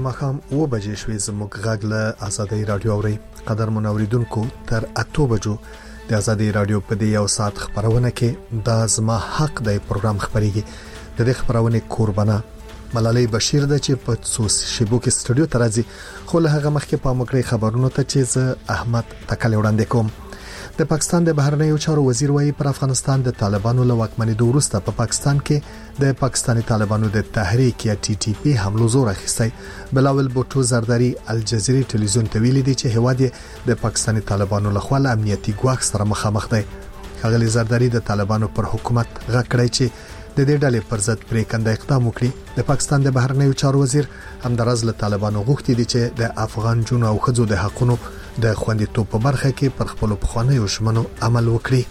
ماښام 9 بجې شوې. زموږ غږ له آزادۍ رادیو اوري. قدر منوریدونکو تر 8 بجو د آزادۍ رادیو په دې یو ساعت خبرونه کې د زما حق د پروګرام خبريږي. د دې خبرونه قربانه ملالۍ بشیر د چې په شیبو کې سټوډیو ته راځي، خو له هغه مخکې په مګړې خبرونو ته چې زه احمد تکل وړاندې کوم. د پاکستان د بهرنیو چارو وزیر وایي پر افغانستان د طالبانو له واکمنۍ وروسته په پاکستان کې د پاکستاني طالبانو د تحریک یا ټي ټي پی حملو زور اخیستی. بلاول بوټو زرداری الجزیره ټلویزیون ته ویلي دي چې هواد د پاکستاني طالبانو له خوا له امنیتي ګواښ سره مخامخ دی. هغه زرداری د طالبانو پر حکومت غږ کړی چې د دې ډلې پر ضد پریکنده اقدام وکړي. د پاکستان د بهرنیو چارو وزیر همدارز له طالبانو غوښتي دي چې د افغان جنو او خځو د حقونو د خوندیتوب په برخه کې پر خپل پخوانیو ژمنو عمل وکړي.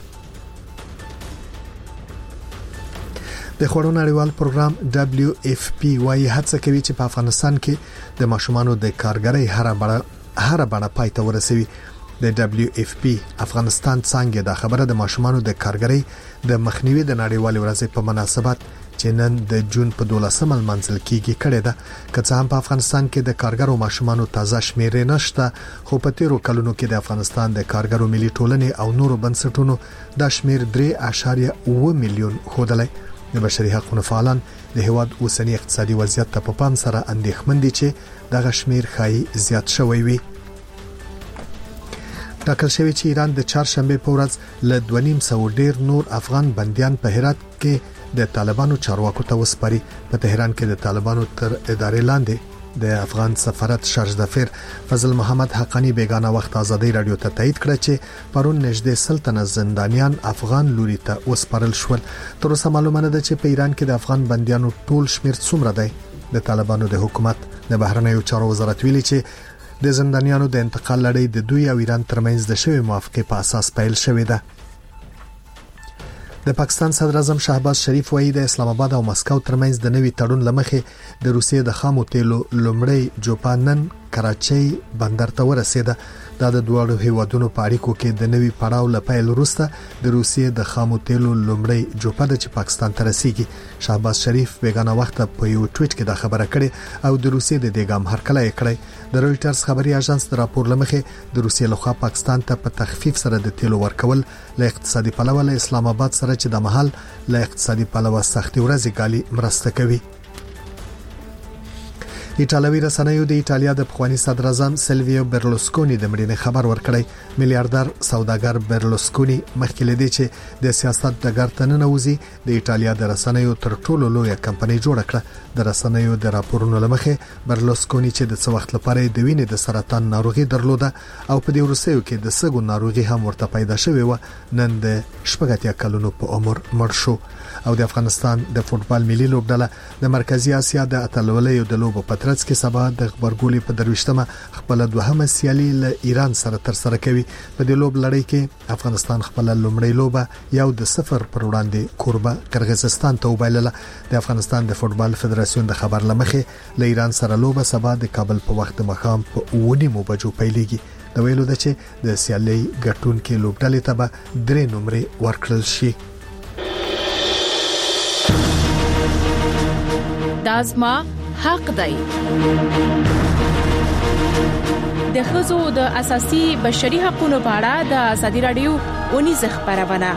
د خوړو نړیوال پروګرام WFP وايي هڅه کوي چې په افغانستان کې د ماشومانو د کارګرۍ هر بڼه پای ته ورسوي. د WFP افغانستان څنګه د خبره د ماشومانو د کارګرۍ د مخنیوي د نړیوال ورځې په مناسبت چې نن د جون په 12 منځل کېږي کړه ده. که څه هم په افغانستان کې د کارګرو ماشومانو تازه شمیر نشته، خو په تیرو کلونو کې د افغانستان د کارګرو ملي ټولنې او نورو بنسټونو د شمیر 3.9 میلیون خودلې. د بشري حقوقو فعالان د هواد اوسنی اقتصادي وضعیت ته په پام سره اندېښمن دي چې دغه شمیر خای زیات شوی وي. ټاکل شوی چې ایران د چهارشنبه په ورځ له 2.5 ډیر نور افغان بنديان په هرات کې د طالبانو چارواکو ته وسپاري. په تهران کې د طالبانو تر ادارې لاندې د افغان سفارت شارژ دفر فضل محمد حقانی بیگانه وخت آزادۍ رادیو ته تایید کړ چې پرون نږدې سلطنت زندانیان افغان لوري ته وسپارل شول. تر اوسه معلومه نه ده چې په ایران کې د افغان بنديانو ټول شمیر څومره دی. د طالبانو د حکومت د بهرنیو چارو وزارت ویلي چې د زندانیانو د انتقال لړۍ د دوی او ایران ترمنځ د شوی موافقه په اساس پیل شوې ده. د پاکستان صدر اعظم شهباز شریف وایي د اسلام آباد او مسکو ترمنځ د نوي تړون لمخې د روسیې د خامو تیلو لومړی جوپانن کراچۍ بندر ته ورسېده. دا د دوه هیوادونو په اړیکو کې د نوي پړاو لپاره وروسته د روسیې د خامو تیلو لومړی جوپه چې پاکستان ته رسیږي. شهباز شریف بیگانه وخت په یو ټویټ کې دا خبره کړې او د روسیې د دېګام هرکلی کړی. د رويټرز خبري اژانس د راپور لمخې د روسیې لخوا پاکستان ته په تخفیف سره د تیلو ورکول له اقتصادي پلوه له اسلام آباد سره چې د محل له اقتصادي پلوه سختي ورځي ګالي مرسته کوي. ایټالوي رسنیو د ایټالیا د پخوانی صدر اعظم سیلویو برلوسکونی د مړینې خبر ورکړی. میلیارډر سوداګر برلوسکونی مخکې لدی چې د سیاست ډګر ته ننوځي د ایټالیا د رسنیو تر ټولو لویه کمپنۍ جوړه کړه. د رسنیو د راپورونو لمخې برلوسکونی چې د څو وخت لپاره د وینې د سرطان ناروغي درلوده او په دې وروستیو کې د سږو ناروغي هم ورته پیدا شوې و، نن د 80 کلونو په عمر مړ شو. او د افغانستان د فوتبال ملي لوبډله د مرکزی اسیا د اتلولۍ د لوبو پترڅ کې سبا د خبرګولې په درويشتمه خپل دوهمه سیالي له ایران سره تر سره کوي. په دې لوب لړۍ کې افغانستان خپل لومړی لوبه یو د 0 پر وړاندې کوربه قرغیزستان ته وبایلله. د افغانستان د فوتبال فدراسیون د خبر لمخې له ایران سره لوبه سبا د کابل په وخت مخام په 9 بجو پیلېږي. د ویلو د چې د سیالي ګټون کې لوبډلې ته به 3 نمرې ورکړل شي. دازما حق دی. د ښځو د اساسي بشري حقوقو په اړه د آزادۍ رادیو اونیز خبرونه.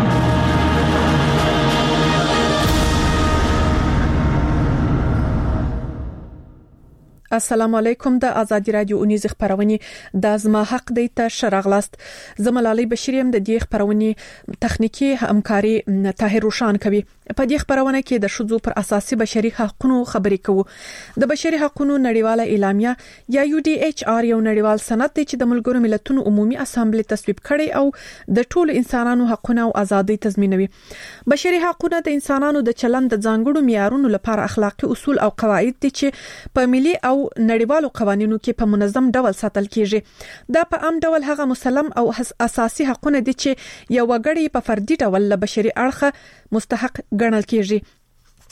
السلام علیکم. د آزادۍ رادیو اونیز خبرونه د ازما حق دی ته شرغلاست. زملالي بشریم د دې خبرونه تخنیکی همکاري طاهر روشان کوي. په دې خبرونه کې د شذو پر اساسي بشري حقوقو خبرې کوو. د بشري حقوقو نړیواله اعلامیه یا UDHR یو نړیوال سند دی چې د ملګرو ملتونو عمومي اسامبلې تصویب کړي او د ټولو انسانانو حقوقو او ازادۍ تضمینوي. بشري حقوقو د انسانانو د چلند د ځانګړو معیارونو لپاره اخلاقی اصول او قواعد دي چې په ملي او نړیوالو قوانینو کې په منظم ډول ساتل کیږي. دا په عام ډول هغه مسلم او اساسي حقوقونه دي چې یو وګړی په فردي ډول له بشري اړخه مستحق ګڼل کیږي.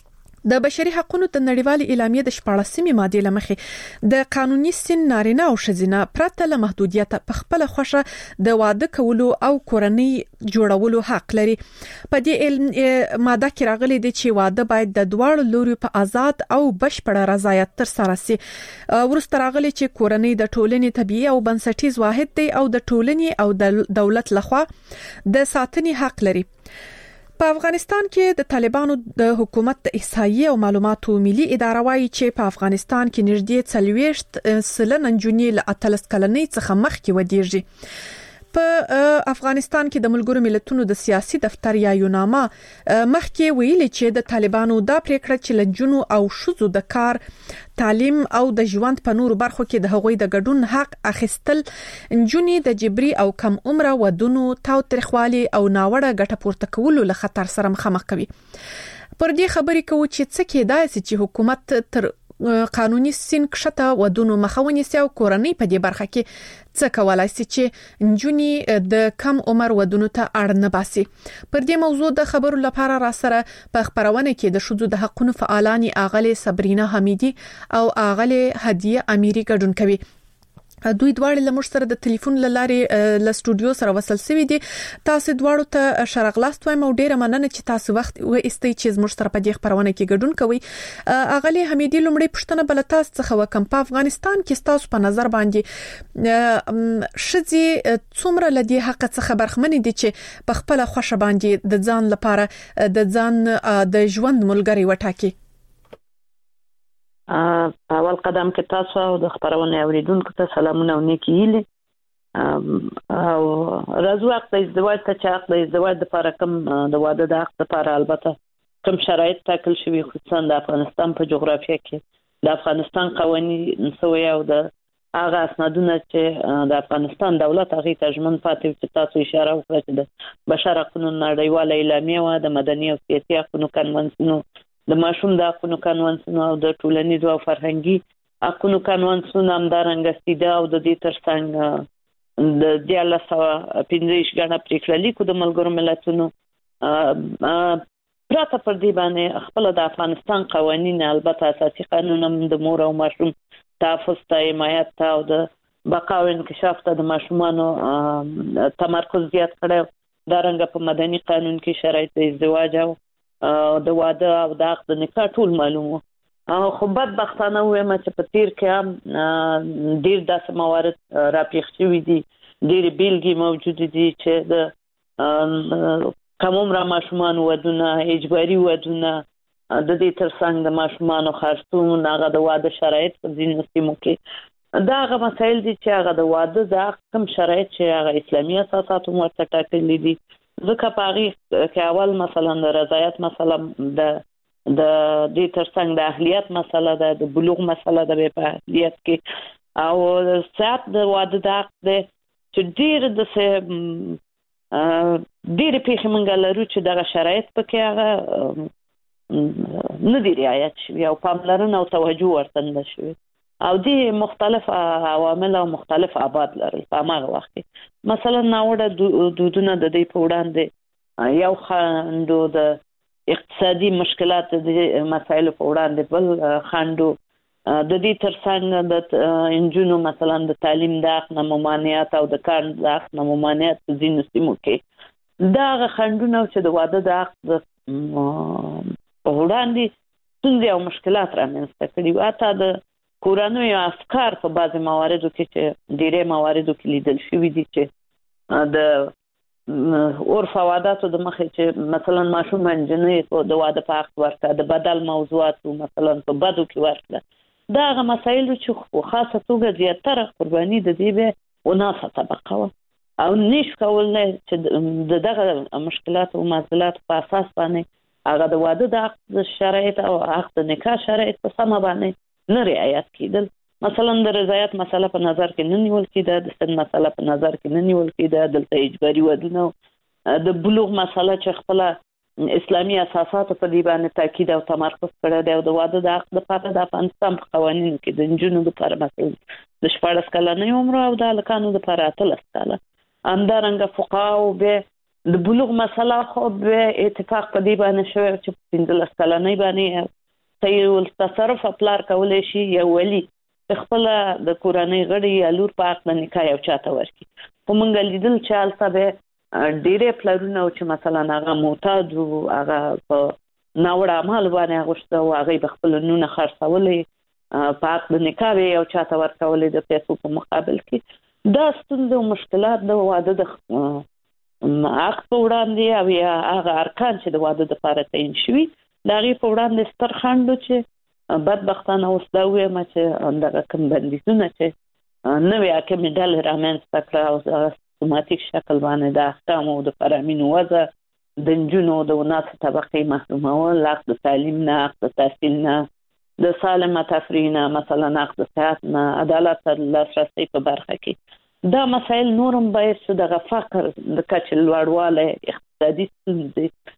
د بشري حقوقو د نړیوال اعلامیه د 14مې ماده لمخې د قانوني سن نارینه او شزینه پرته له محدودیت په خپل خوښه د واده کولو او کورنۍ جوړولو حق لري. په دې ماده کې راغلي دي چې واده باید د دواړو لوري په آزاد او بشپړ رضایت تر سره شي. ورسته راغلي چې کورنۍ د ټولنې طبيعي او بنسټیز واحد دی او د ټولنې او د دولت لخوا د ساتنې حق لري. په افغانستان کې د طالبانو د حکومت د احصایې او معلوماتو ملي اداره وايي چې په افغانستان کې نږدې 40% نجونې له 13 کلنۍ څخه مخکې ودیږي. په افغانستان کې د ملګرو ملتونو د سیاسي دفتر یا یوناما مخکې ویلي چې د طالبانو دا پریکړه چې لنجونو او شذو د کار تعلیم او د ژوند په نورو برخو کې د هغوی د ګډون حق اخیستل نجونې د جبري او کم عمره ودونو تاوتریخوالي او ناوړه ګټه پورته کولو له خطر سره مخامخ کوي. پر دې خبرې کوو چې څه کېدای شي چې حکومت تر قانوني سن کښته ودونو مخاوني سي او کورنۍ په دې برخه کې څه کولای شي چې نجونې د کم عمر ودونو ته اړ نه باسي. پر دې موضوع د خبرو لپاره را سره په خبرونه کې د شذو د حقوقو فعالان اغله صبرینا حمیدی او اغله هدیه امیری ګډون کوي. دوی دواړه له موږ سره د ټلیفون لارې له سټوډیو سره وصل شوي دي. تاسو دواړو ته شرغلاست وایم او ډیره مننه چې تاسو وخت وایستئ چې موږ سره په دې خبرونه کې ګډون کوئ. اغلی حمیدی لومړی پښتنه بل تاسو څخه وکم په افغانستان کې تاسو په نظر باندې شذي څومره لدی حق څخه برخمن دي چې په خپل خوښه باندې د ځان لپاره د ځان د ژوند ملګری وټاکي. اول قدم کې تاسو او د خبرونه اوریدونکو ته سلامونه او نیکی هیله او راځو وخت د ازدواج ته چې حق د ازدواج لپاره کوم د واده د حق لپاره البته کوم شرایط ټاکل شوي خصوصا د افغانستان په جغرافیه کې د افغانستان قوانین سوی او د هغه اسنادونه چې د افغانستان دولت هغه ترجمن پاتې چې تاسو اشاره وکړه چې د بشر حقوقو نړیواله اعلامیه او د مدني او سیاسي حقوقو کنوانسیون د ماشوم د حقوقو کنوانسیون او د ټولنیزو او فرهنګي حقوقو کنوانسیون همدارنګه سیده او د دې ترڅنګ د 1915 غاڼه پریکړه لیکو د ملګرو ملتونو پراته پر دې باندې خپل د افغانستان قوانین البته اساسي قانون د مور او ماشوم تحفظ ته حمایت ته او د بقا او انکشاف ته د ماشومانو تمرکز زیات کړو. دا رنګ په مدني قانون کې شرایط د ازدواج او د واده او د عقد نکاح ټول معلومه. خو بدبختانه وایم چې په تیر کې هم ډیر داسې موارد راپېښ شوي دي، ډېرې بیلګې موجود دي چې د کم عمره ماشومان ودونه، اجباري ودونه، د دې ترڅنګ د ماشومانو خرڅون، هغه د واده شرایط په ځینو سیمو کې دا هغه مسایل دي چې هغه د واده د کوم شرایط چې هغه اسلامي اساسات ورته ټاکلي دي. ځکه په هغې کې اول مثلا د رضایت مسله د دې ترڅنګ د اهلیت مسله ده، د بلوغ مسله ده په اهلیت کې، او ساعت د واده د عقد ده چې ډېر د ډېرې پیښې موږ لرو چې دغه شرایط پکې هغه نه دي رعایت شوي او پاملرنه او توجه ورته نه شوي او دې مختلف عوامل او مختلف ابعاد لرل. په هغه وخت کې مثلا ناوړه دودونه د دې په وړاندې یو خنډو، د اقتصادي مشکلات د مسایلو په وړاندې بل خنډو، د دې ترڅنګ د انجونو مثلا د تعلیم د حق نه ممانعت او د کار د حق نه ممانعت په ځینو سیمو کې دا هغه خنډونه چې د واده د حق په وړاندې ستونزې او مشکلات رامنځته کړي. حتی د کورنۍ افکار په بعضې مواردو کې چې ډېرې مواردو کې لیدل شوي دي چې د عرف او عاداتو د مخې چې مثلا ماشوم نجلۍ د واده په حق ورکړه، د بدل موضوعاتو مثلا په بدو کې ورکړه، دا هغه مسایلو چې په خاصه توګه زیاتره قرباني د دې به وناسه طبقه وه او نشو کولی چې د دغه مشکلاتو او معضلاتو په اساس باندې هغه د واده د عقد شرایط او عقد د نکاح شرایط په سمه باندې نه رعایت کېدل. مثلا د رضایت مسله په نظر کې نه نیول کېده، د سن مسله په نظر کې نه نیول کېده، دلته اجباري ودونه، د بلوغ مسله چې خپله اسلامي اساساتو په دې باندې تاکید او تمرکز کړی دی او د واده د عقد لپاره د افغانستان په قوانینو کې د نجونو لپاره مثلا د 14 کلنۍ عمر او د هلکانو لپاره 18 کاله. همدارنګه فقهاو به د بلوغ مسله خو به اتفاق په دې باندې شوی چې 15 کلنۍ باندې صحیح تصرف پلار کولای شي یو ولی خپل د کورنۍ غړي یا لور په حق د نکاح یو چاته ورکړي. خو موږ لیدل چې هلته به ډېرې پلرونه چې مثلا هغه معتاد او هغه په ناوړه اعمال باندې اغوسته او هغه به خپل نونه خرڅولې په حق د نکاح یو چاته ورکولې د پیسو په مقابل کې. دا ستونزې او مشکلات د واده د حق په وړاندې او یا هغه ارکان چې د واده لپاره تعیین شوي د هغې په وړاندې ستر خنډ و چې بدبختانه اوس دا ووایم چې دغه کوم بندیزونه چې نوې حاکمې ډلې رامنځته کړه او سیستماتیک شکل باندې د احکامو د فرامینو وضع د نجونو د وناسه طبقې محرومول، حق د تعلیم نه، حق د تحصیل نه، د سالمه تفریح نه، مثلا حق د صحت نه، عدالت ته لاسرسی په برخه کې دا مسایل نورم باید چې دغه فقر د کچې لوړوالی اقتصادي ستونزې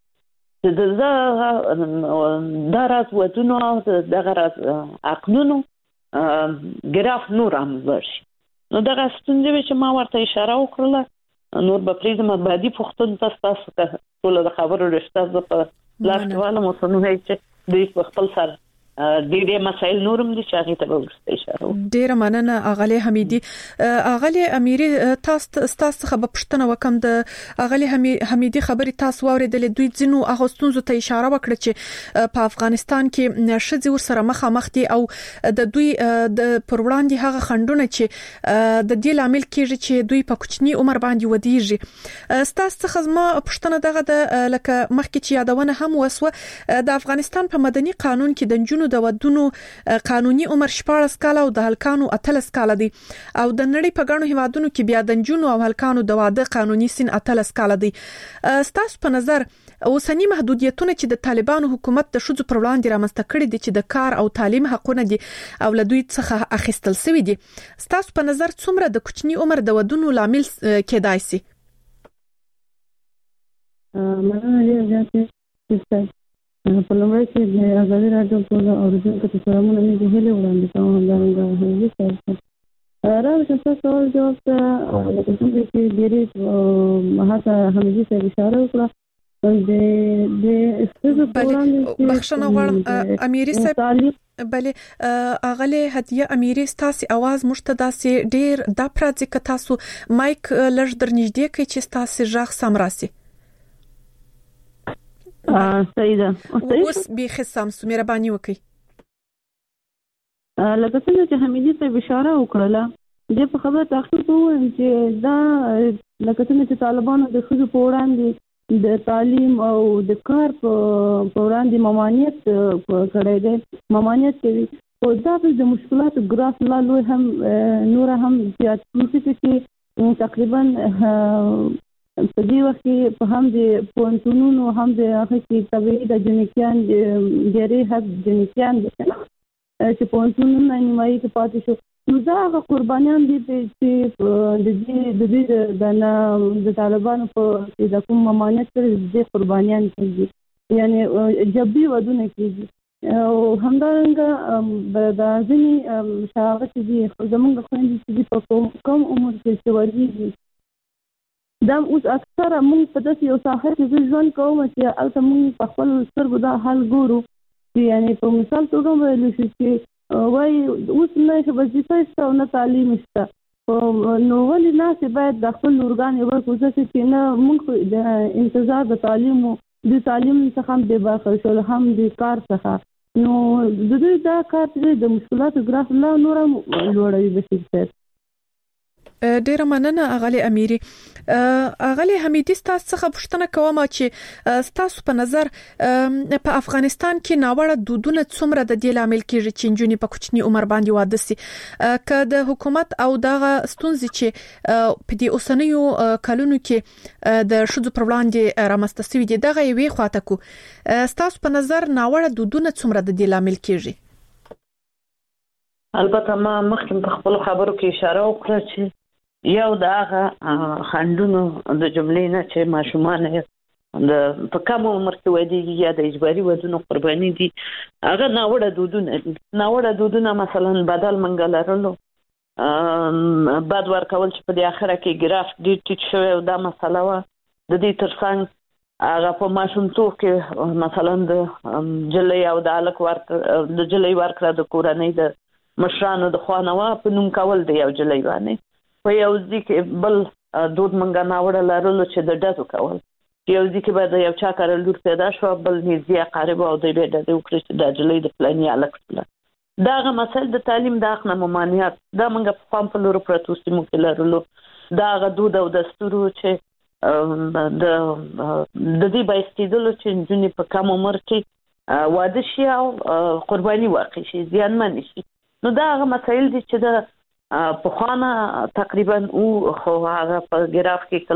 دا راز ودونو او دغه راز عقدونو ګراف نور هم لوړ شي. نو دغه ستونزې چې ما ورته اشاره وکړله نور به پرېږدم بعدي پوښتنو ته ستاسو ټوله د خبرو رشته زه په لاس کې والم اوس نو چې دوی په خپل سر ډېرې مسایل نورم دي چې هغې ته به وروسته اشاره وکړو. ډېره مننه اغلې حمیدي. اغلې امیري تاسو څخه به پوښتنه وکم د اغلې حمیدي خبرې تاسو واورېدلې دوی ځینو هغه ستونزو ته اشاره وکړه چې په افغانستان کې ښځې ورسره مخامخ دي او د دوی د پر وړاندې هغه خنډونه چې د دې لامل کېږي چې دوی په کوچني عمر باندې ودیږي. تاسو څخه زما پوښتنه دغه د لکه مخکې چې یادونه هم وسوه د افغانستان په مدني قانون کې د نجونو د ودونو قانوني عمر 14 کاله او د هلکانو 13 کاله دي او د نړۍ په ګڼو هیوادونو کې بیا د نجونو او هلکانو د واده قانوني سن 13 کاله دي. ستاسو په نظر اوسنی محدودیتونه چې د طالبانو حکومت د شذو پر وړاندې رامنځته کړي دي چې د کار او تعلیم حقونه دي او له دوی څخه اخیستل شوی دي، ستاسو په نظر څومره د کوچني عمر د ودونو لامل کېدای شي؟ په لومړی کې د ازادي راډیو ټول اورېدونکو ته سلامونه. مې د هیلې وړاندې کوم همدارنګه هیلې صاحب راځم چې سوال جواب ته لکه څنګه چې ډېرې هڅه حمیدي صاحب اشاره وکړه بخښنه غواړم امیري صاحب. بلې اغلې هدیه امیري ستاسو आवाज مشته داسې ډېر د پراځي که تاسو مایک لږ درنږدې کړئ چې تاسو ژغ سم راسي. صحیح ده. اوس به سم سو مهرباني وکړئ. لکه څنګه چې حمیدي صاحب اشاره وکړله د په خبره تحقیق ووایم چې دا لکه څنګه چې طالبانو د ښځو په وړاندې د تعلیم او د کار په وړاندې ممانعت کړی دی، ممانعت کوي او دا د مشکلاتو ګراف لا لوی هم نوره هم زیات چې تقریبا په دې وخت کې په هم د پوهنتونونو هم د هغه کې طبیعي د جنکیان ډېرې حق جنکیان دي چې پوهنتونونه نیمایي کې پاتې شو. نو دا هغه قربانیان دي چې د دې د طالبانو په د کوم ممانعت سره د قربانیان کېږي، یعنی جبري ودونه کېږي او همدارنګه د ځینې شاغت دي زمونږ خويندې چې په کوم عمر کې چې ورځي دا اوس اکثره مونږ په داسې یو ساحه کې ژوند کوو چې هلته مونږ په خپل سترګو دا حال ګورو چې یعنی په مثال توګه ویلی شو چې وایي اوس نه وظیفه شته او نه تعلیم شته، نو ولې ناسې باید د خپل اورګان ورکړو ځکه چې نه مونږ د انتظار د تعلیم څخه هم بې برخه شول هم د کار څخه، نو د دوی دا کار چې د مشکلاتو ګراف لا نور هم لوړوي. بشیر صاحب ډیره مننه اغلې امیري. اغلې حمیدي تاسو څخه پوښتنه کوم چې تاسو په نظر په افغانستان کې ناوړه دودونه څومره د دې لامل کېږي چې نجونې په کوچني عمر باندې واده سي، که د حکومت او دغه ستونزې چې په دې اوسنیو کلونو کې د ښځو پر وړاندې رامنځته شوي دي دغه یوې خواته کو، تاسو په نظر ناوړه دودونه څومره د دې لامل کېږي؟ البته ما مخکې په خپل خبرو کې اشاره وکړه چې یو د هغه خنډونو د جملې نه چې ماشومان د په کم عمر کې ودیږي یا د اجباري ودونو قرباني دي، هغه ناوړه دودونه دي. ناوړه دودونه مثلا بدل منګه لرلو، بد ورکول چې په دې اخره کې ګراف ډېر ټیټ شوی او دا مسله وه. د دې ترڅنګ هغه په ماشومتوب کې مثلا د جلۍ او د الک ورکړه د جلۍ ورکړه د کورنۍ د مشرانو د خوانوا په نوم کول دی یو جلۍ باندې په یو ځکه بل دود منګه ناوړه لرلو چې د ډزو کول یو ځکه به د یو چا کار لور پیدا شو بل نږدې قریب او د به د وکړي چې د جلۍ د پلاني الک داغه مسل د تعلیم د حق نه ممانعت دا منګه په پام په لور پروتو سیمو کې لرلو داغه دود او دستور چې د دې بایستیدلو چې جنې په کم عمر کې واده شي او قرباني واقع شي ځانمن شي نو دا هغه مسایل دي چې د په خانه تقریبا او خو هغه په ګراف کې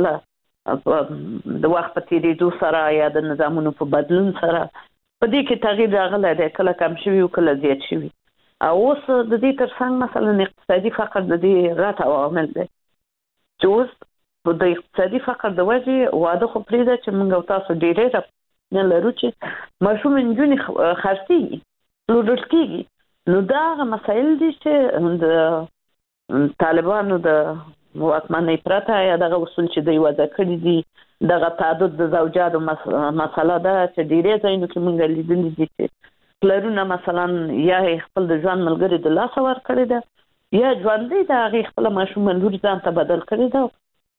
کله د وخت په تیریدو سره یا د نظامونو په بدلون سره په دې کې تغییر راغلی دی کله کم شوی او کله زیات شوی او اوس د دې ترڅنګ مثلا اقتصادي فقر د دې غټ عوامل دي چې اوس په د اقتصادي فقر د وجې واده خو پرېږده چې موږ تاسو ډېرې نه لرو چې ماشوم نجونې خرڅېږي پلورل کېږي نو دا هغه مسایل دي چې د طالبانو د واکمنۍ پرته یا دغه اصول چې دوی وضع کړي دي دغه تعدد د زوجاتو مسله ده چې ډېرې ځایونو کې موږ لیدلي دي چې پلرونه مثلا یا خپل د ژوند ملګري د لاسه ورکړی ده یا ژوندی د هغې خپله ماشوم لور ځان ته بدل کړی ده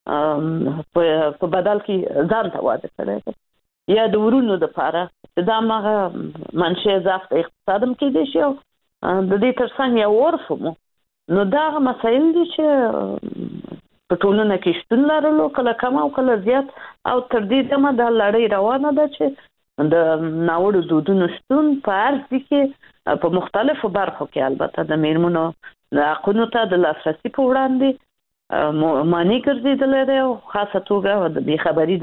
په بدل کې ځان ته واده کړی دی یا د ورونو دپاره چې دا هماغه منشأ ضعف د اقتصاد هم کېدی شي او د دې ترڅنګ یو عرف مو نو دا هغه مسایل دي چې په ټولنه کې شتون لرلو کله کم او کله زیات او تر دې دمه دا لړۍ روانه ده چې د ناوړو دودونو شتون په هر ځای کې په مختلفو برخو کې البته د میرمنو د حقونو ته د لاسرسي په وړاندې معنی ګرځېدلی دی او خاصه توګه د بېخبري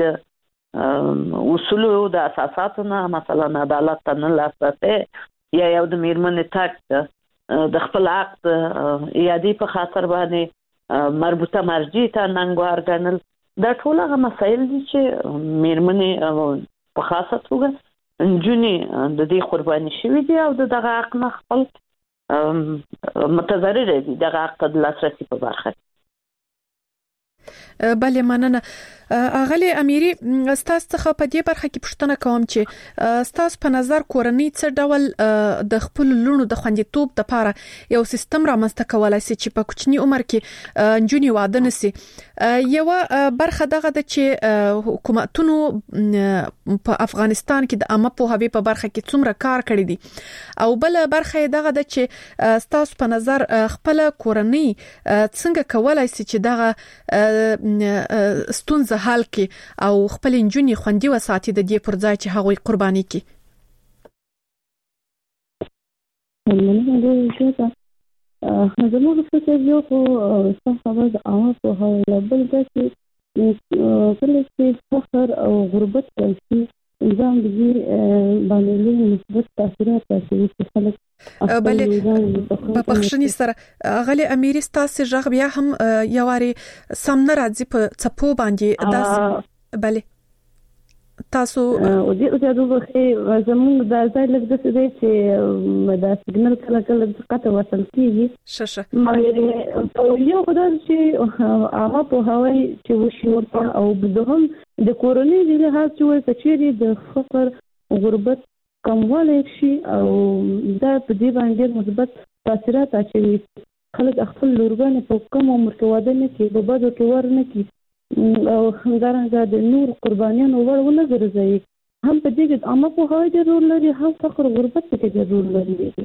د اصولو د اساساتو نه مثلا عدالت ته نه لاسرسی یا یو د میرمنې تګ د خپل عقد یادې په خاطر باندې مربوطه مرجع ته ننګوار ګڼل دا ټول هغه مسایل دي چې میرمنې په خاصه توګه نجونې د دې قرباني شوي دي او د دغه حق نه خپل متضرر دي دغه حق د لاسرسي په برخه بله مننه اغلی امیری ستاسو څخه په دې برخه کې پوښتنه کوم چې ستاسو په نظر کورنۍ څه ډول د خپل لونو د خوندیتوب لپاره یو سیستم رامنځته کولای شي چې په کوچني عمر کې نجونې واده نشي یو برخه دغه د چې حکومتونو په افغانستان کې د عامه پوهاوی په برخه کې څومره کار کړی دي او بل برخه دغه د چې ستاسو په نظر خپل کورنۍ څنګه کولای شي چې دغه ستونزه حل کې او خپل نجونې خوندي وساتي د دې پر ځای چې هغوی قرباني کړي زموږ فکر یو خو څه د عامه پوهاوی بل دا چې کله چې فقر او غربت راشي انسان دې باندې مثبت تاثیرات راځي چې خلک بله په بخښنې سره غلي امیری ستاسو ژغ بیا هم یواري سم نه راځي په څپو باندې داس بله تاسو او دې دوه زموږ د ځای لږ د څه دی چې دا سیګنل کله کله دقته وصل کیږي ششه مګر یو خدای چې هغه په هواي چې وشي ورته او بدهم د کورنۍ د لحاظ چې د فقر غربت کموالی شي او دا په دې باندې مثبت تاثیرات اچوي خلک خپل لورګانې په کم عمر کې واده نه کوي په بدو کې ور نه کوي او همدارنګه د نور قربانیانو ور ونه ګرځي هم په دې کې عامه پوهاوی ضرور لري هم فقر غربت کې ضرور لري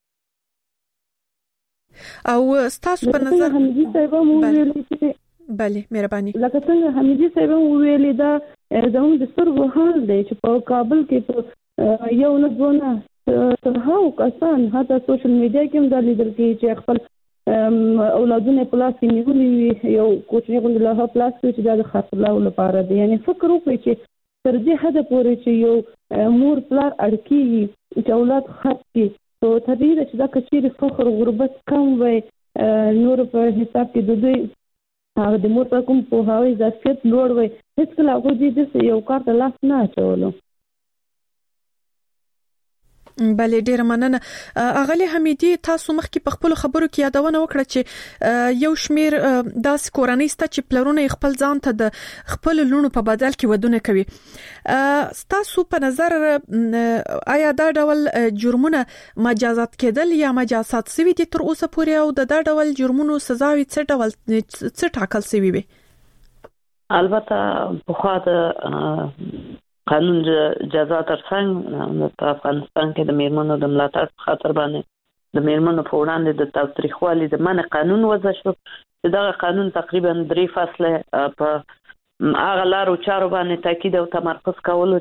او ستاسو په نظر حمیدي صاحب مو ویلي چې بله مهرباني لکه څنګه حمیدي صاحب مو ویلي دا زموږ د سترګو حال دی چې په کابل کې یو نه ځونه ترهاو کسان حتی سوشل میډیا کې هم دا لیدل کېږي چې خپل اولادونه په لاس کې نیولي یو کوچنی غونډه له پلاس کې چې د خاطرلاو لپاره دی یعنی فکر وکړي چې تر دې حد پورې چې یو مور پلار اړکي چې اولاد خط کې تو تدریج چې دا کچېر فخر غربت کم وي نور په حساب کې د دوی هغه د مور په کوم په هاوی ظرفیت لوړ وي هیڅ کله هغه دې یو کار ته لاس نه اچولو بلې ډیر مننه اغلی حمیدي تاسو مخکې په خپل خبرو کې یادونه وکړه چې یو شمیر داس کورنۍ ست چې پلرونه خپل ځان ته د خپل لونو په بدل کې ودونه کوي تاسو په نظر آیا دا ډول جرمونه مجازات کېدل یا مجازات سوي دي تر اوسه پورې او د دا ډول جرمونو سزاوي څه ټاکل سوي وي البته په خاطر قانون جزا ترڅنګ په افغانستان کې د میرمنو د ملاتړ په خاطر باندې د میرمنو په وړاندې د تاوتریخوالي د منع قانون وضع شو چې دا قانون تقریبا 3 فصله په هغه لارو چارو باندې تاکید او تمرکز کولو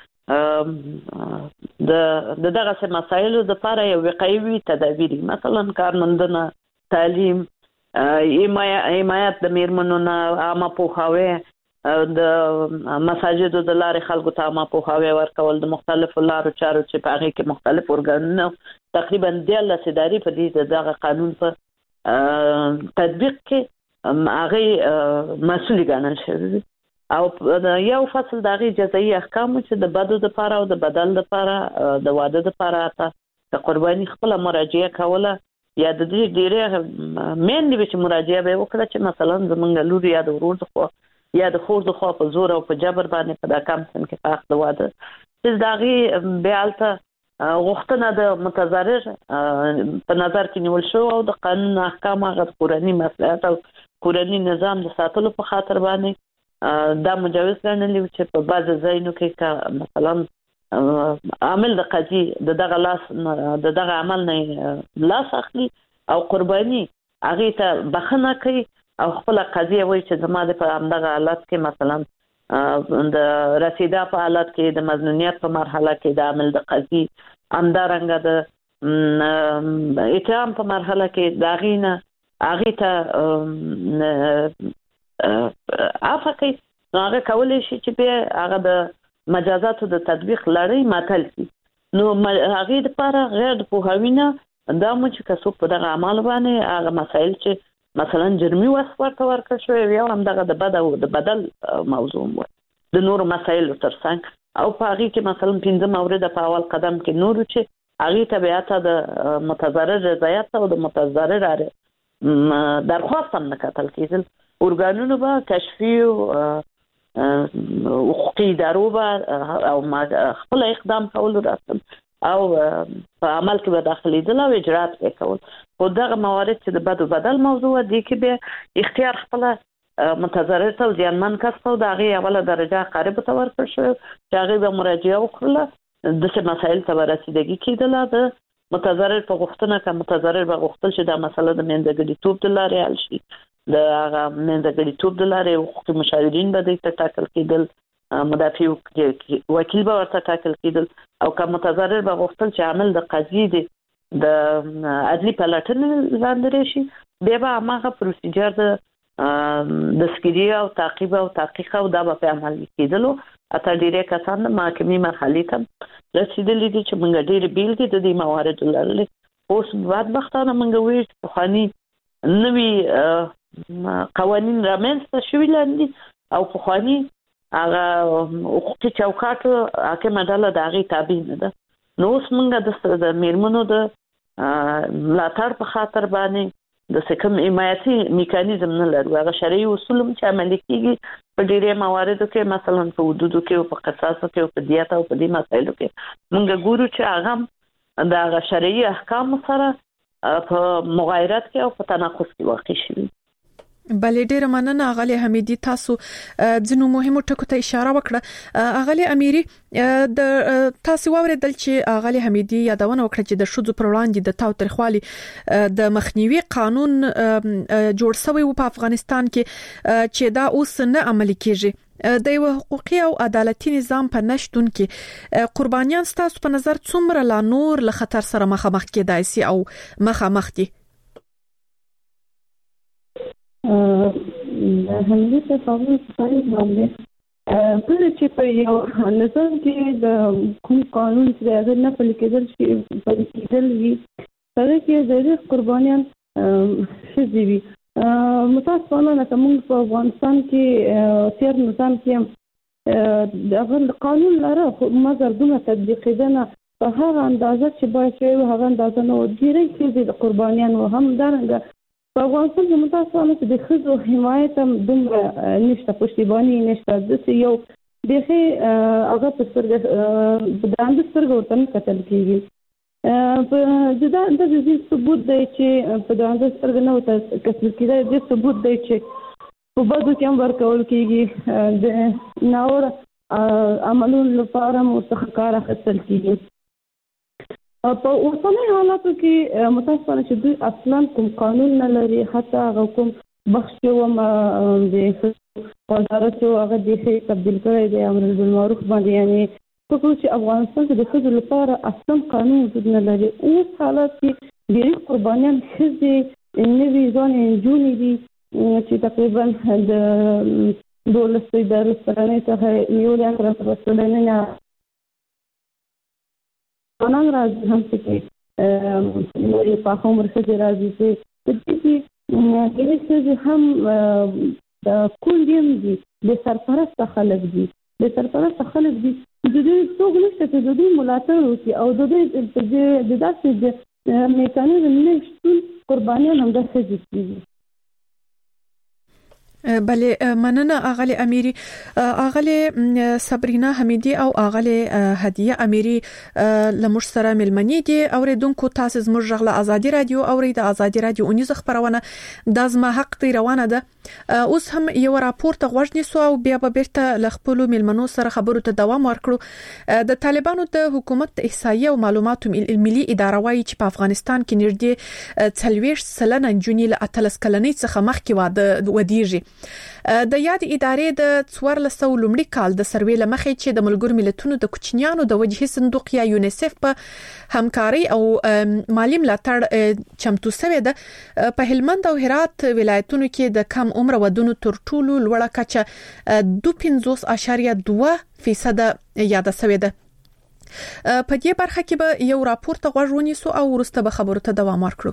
چې د دغه مسایلو د لپاره یو وقایوي تدابیر مثلا کارمندانه تعلیم حمایت د میرمنو نه عامه پوهاوی د مساجدو د لارې خلکو ته عامه پوهاوی ورکول د مختلفو لارو چارو چې په هغه کې مختلف ارګانونه تقریبا 13 ادارې په دې دغه قانون په تطبیق کې هغه مسؤل ګڼل شوی او یو فصل دغه جزایي احکام چې د بدو د لپاره او د بدل د لپاره د واده د لپاره د قرباني خپل مراجعه کوله یا د دې ډیره مین دی چې مراجعه به وکړه چې مثلا زمونږ لور یا د ورور خو یا د خور د خو په زور او په جبر باندې په دا کم سن کې پاک د واده چې داغي بیالته غوښتنه د متضرر په نظر کې نیول شو او د قانون احکام هغه قانوني مصلحت او قانوني نظام د ساتلو په خاطر باندې دا مجوز ګڼل چې په بعض ځایونو کې مثلا عامل د قاضي دغه لاس دغه عمل نه لاس اخلي او قرباني هغه ته بخنه کوي او خپل قضیه وایي چې زما د په همدغه حالت کې مثلا د رسیدا په حالت کې د مظنونیت په مرحله کې د عامل د قضیه همدارنګه د اتهام په مرحله کې د غینه هغه ته عفو کوي هغه کولای شي چې به هغه د مجازاتو د تطبیق لړۍ ماتل شي نو هغه لپاره غیر د پوهاوینه دا مو چې کسو په دغه عمل باندې هغه مسایل چې مثلا جرمي وسوارته ورکړ شو یا هم دغه د بدل موضوع و د نور مسایل ترڅنګ او په هغه کې مثلا 15 مورد په اول قدم کې نور چې هغه تبعات د متضرر رضایت او د متضرر درخواست هم نکاتل کېدل ارګانونو به کشفي حقوقي ادارو به او خپل اقدام کول راځم او په عمل کې به داخليدل او اجرات وکول خو دغه موارد چې د بدو بدل موضوع دي کې به اختیار خپل متضرر ته ځانمن کس ته د هغه اوله درجه قریب ته ورکړ شو چې هغه به مراجعه وکړه د څه مسایل ته رسیدګي کېدله د متضرر په غوښتنه کې متضرر به غوښتل چې دا مسله د میندګړیتوب د لارې حل شي د هغه میندګړیتوب د لارې حقوقي مشاورین به د ټاکل کېدل مدافع وکیل به ورته ټاکل کېدل او کوم متضرر به غوښتل چې عامل د قضیې د عدلي پلټنې لاندې شي بیا به هغه پروسیجر د سکریا او تعقیب او تحقیق او د په عمل کېدلو اته ډیره کسان د محکمې مرحلې ته رسیدلي دي چې موږ ډېر بیل دي د دې موارد لرل اوس بدبختانه موږ وایو چې خواني نوي قوانين رامنځته شوي لاندې او خواني هغه حقوقي چوکاټ حاکم عدالت هغه تابع نه ده نو اوس موږ د میرمنو د ملاتړ په خاطر باندې د سکم حمایتي میکانیزم نه لرو هغه شرعي اصول چې عملي کیږي په ډیره مواردو کې مثلا په حدودو کې او په قصاصو کې او په دیات او په دې مسایلو کې موږ ګورو چې هغه د شرعي احکام سره په مغایرت کې او په تناقض کې واقع شي بلې ډېر مننه اغلی حمیدي تاسو ځینو مهمو ټکو ته اشاره وکړه اغلی امیری د تاسو اوریدل چې اغلی حمیدي یادونه وکړه چې د شذو پر وړاندې د تاوتریخوالي د مخنیوي قانون جوړ شوی و په افغانستان کې چې دا اوس نه عملي کیږي د یو حقوقي او عدالتي نظام په نشټون کې قربانیان ستاسو په نظر څومره لا نور له خطر سره مخامخ کېدای شي او مخامخ دي همدې ته خبرې کوي باندې کله چې په یو نظام کې د کوم قانون چې هغه نه پلي کېدل شي پلي کېدل وي هغه کې د قربانیان شذي وي متاسفانه کوم په افغانستان کې تیر نظام کې د قانون لاره مګر دونه تطبیقیدنه په هغه اندازه چې باید شوی هغه اندازه نو ډیرې ښځې د قربانیان و هم درنګ په افغانستان کې متاسفانه چې د ښځو حمایت هم دومره نشته، پشتیبانی نشته، د یو دغه هغه په سترګه په داند سترګه ورته کتل کیږي. په د دې ثبوت دی چې په داند سترګه نه وته کتل کیږي، د ثبوت دی چې په بدو کې هم ورکول کیږي، د ناور عملونو لپاره مستحق کار اخیستل کیږي. په اوسنۍ حالاتو کې متاسفانه چې دوی اصلا کوم قانون نه لري، حتی هغه کوم بخش کوم د وزارت هغه د تبدیل کړی دی امر بالمعروف باندې، یعنی په چې افغانستان کې د ښځو لپاره اصلا قانون وجود نه لري. اوس حالات کې ډېری قربانیان ښځې نوي ځوانې نجونې دي چې تقریبا د 12 سلنې څخه یو لک رسولنې نه قانون راځي، هم چې نورې په عمر ښځې راځي چې په دې کې ډېرې ښځې هم د کونډې دي، د سرپرسته خلک دي، د دوی څوک نشته چې د دوی ملاتړ وکړي او د دوی د داسې د میکانیزم نه شتون قربانیان هم د ښځې کېږي. بله مننه اغلی امیری، اغلی صبرینا حمیدی او اغلی هدیه امیری لمش سره ملمنی دي اوریدونکو تاسو زموږ ژغله ازادي رادیو اورید ازادي رادیو اونیز خبرونه د زما حق دی روانه ده. اوس هم یو راپورټ غوښنی سو او بیا به بیرته لخپلو ملمنو سره خبرو ته دوام ورکړو. د طالبانو د حکومت احصایه او معلوماتو ملي اداره وايي چې په افغانستان کې نږدې 40 سلنه جنې له 13 کلنۍ څخه مخکې واده ودیږي. د یاد ادارې د 1400 لومړي کال د سروې لمخې چې د ملګرو ملتونو د کوچنیانو د وجهي صندوق یا یونیسف په همکاري او مالی ملاتړ چمتو شوی ده. په هلمند او هرات ولایتونو کې د کم عمر ودونو تر ټولو لوړه کچه 2.52% یاد شوی ده. په دې برخه کې به یو راپورټ غوښونی سو او ورسته به خبرو ته دوام ورکړو.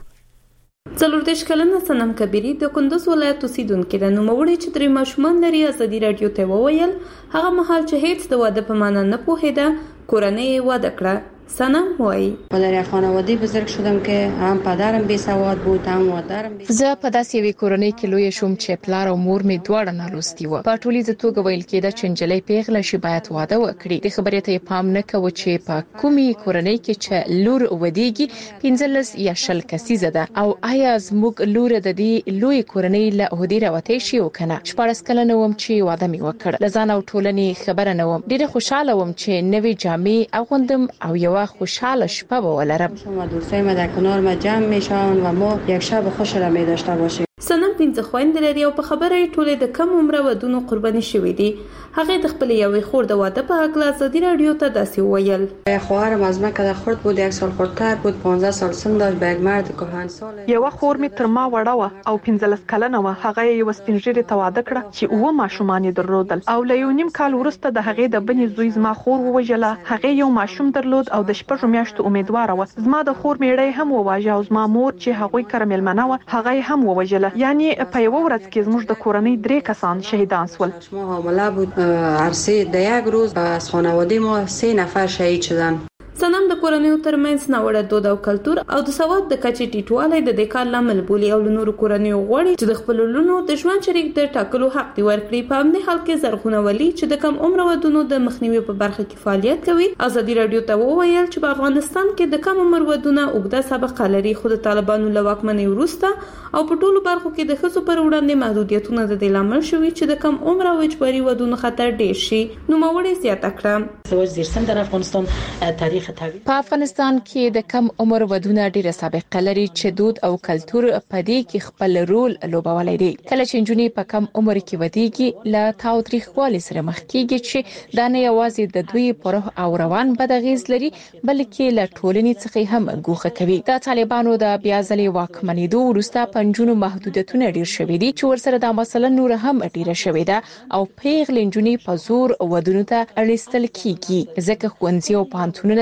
14 کلنه صنم کبیری د کندوز ولایت اوسیدونکې د نوموړي چې درې ماشومان لري ازادي رادیو ته وویل هغه مهال چې هیڅ د واده په معنی نه پوهیده کورنۍ واده کړه. صنم وایي در خانواده بزرگ شدم که هم پدرم بی سواد بود هم مادرم بی زه په داسې یوې کورنۍ کې لوی شوم چې پلار او مور می دواړه نالوستي وو. په ټولیزه توګه ویل کېده چې نجلۍ پیغله شي باید واده وکړي. د خبرې ته پام نه کوي چې په کومي کورنۍ کې چې لور ودیږي 15 یا 20 کسیزه ده او آیا زموږ لور د دې لوی کورنۍ له هدي راوته شي او کنه. 14 کلنه وم چې واده می وکړ. لزان او ټولنې خبره نه وم. ډیره خوشاله وم چې نوې جامې اغوندم او یو خوشحال شپه ولرم. شما دوستای ما در کنار ما جمع میشن و ما یک شب خوش را می داشته باشیم. صنم 15 خويندې لري او په خبره ټوله د کم عمر ودونو قرباني شوې دي. هغه د خپل یوې خور د واده په حق ازادي رادیو ته داسې وویل. خواهرم از من که خرد بود 1 سال خردتر بود 15 سال سن داشت به یک مرد کهنسال. یو خور می تر ما وړه و او 15 کلنه و. هغه یو سپینږیري ته واده کړه چې اوه ماشومان درلودل او له یو نیم کال وروسته د هغې د بنې زوی زما خور ووجله. هغه یو ماشوم درلود او د شپږ میاشتو امیدوار و. زما د خور میړی هم وواژه او زما مور چې هغوی کرمل منه و هغه هم ووجله. یعنی په یو ورځ کې زموږ د کورنۍ 3 کسان شهیدان شول. ما حامله بود عرصه د یک روز از خانواده ما 3 نفر شهید شدن. صنم د کورنیو ترمنځ ناوړه دود او کلتور او د سواد د کچې ټیټوالی د دې کار لامل بولي او نورو کورنیو غوړي چې د خپل لونو د ژوند شریک د ټاکلو حق دی ورکړي. په امني حال کې زرغونه ولي چې د کم عمر ودونو د مخنیوي په برخه کې فعالیت کوي ازادي رادیو ته وویل چې په افغانستان کې د کم عمر ودونه اوږده سابقه لري خو د طالبانو له واکمنۍ وروسته او په ټولو برخو کې د ښځو پر وړاندې محدودیتونه د دې لامل شوي چې د کم عمر او اجباري ودونو خطر ډیر شي. نوموړي زیاته کړه زواج زیر سن در افغانستان تاریخ طویل په افغانستان کې د کم عمر ودونه ډیره سابقه لري چې دود او کلتور په دې کې خپل رول لوبولی دی. کله چې نجونې په کم عمر کې ودیږي له تاوتریخوالي سره مخ کیږي چې دا نه یوازې د دوی پر او روان بدغیز لري بلکې له ټولنې څخه هم ګوښه کوي. د طالبانو د بیا ځلې واکمنېدو وروسته پنځونو محدودیتونه ډیر شوي دي چې ورسره دا مسله نور هم ډیره شوې ده او پیغلې نجونې په زور ودونو ته اړستل کیږي ځکه ښوونځي او پوهنتونونه د هغوی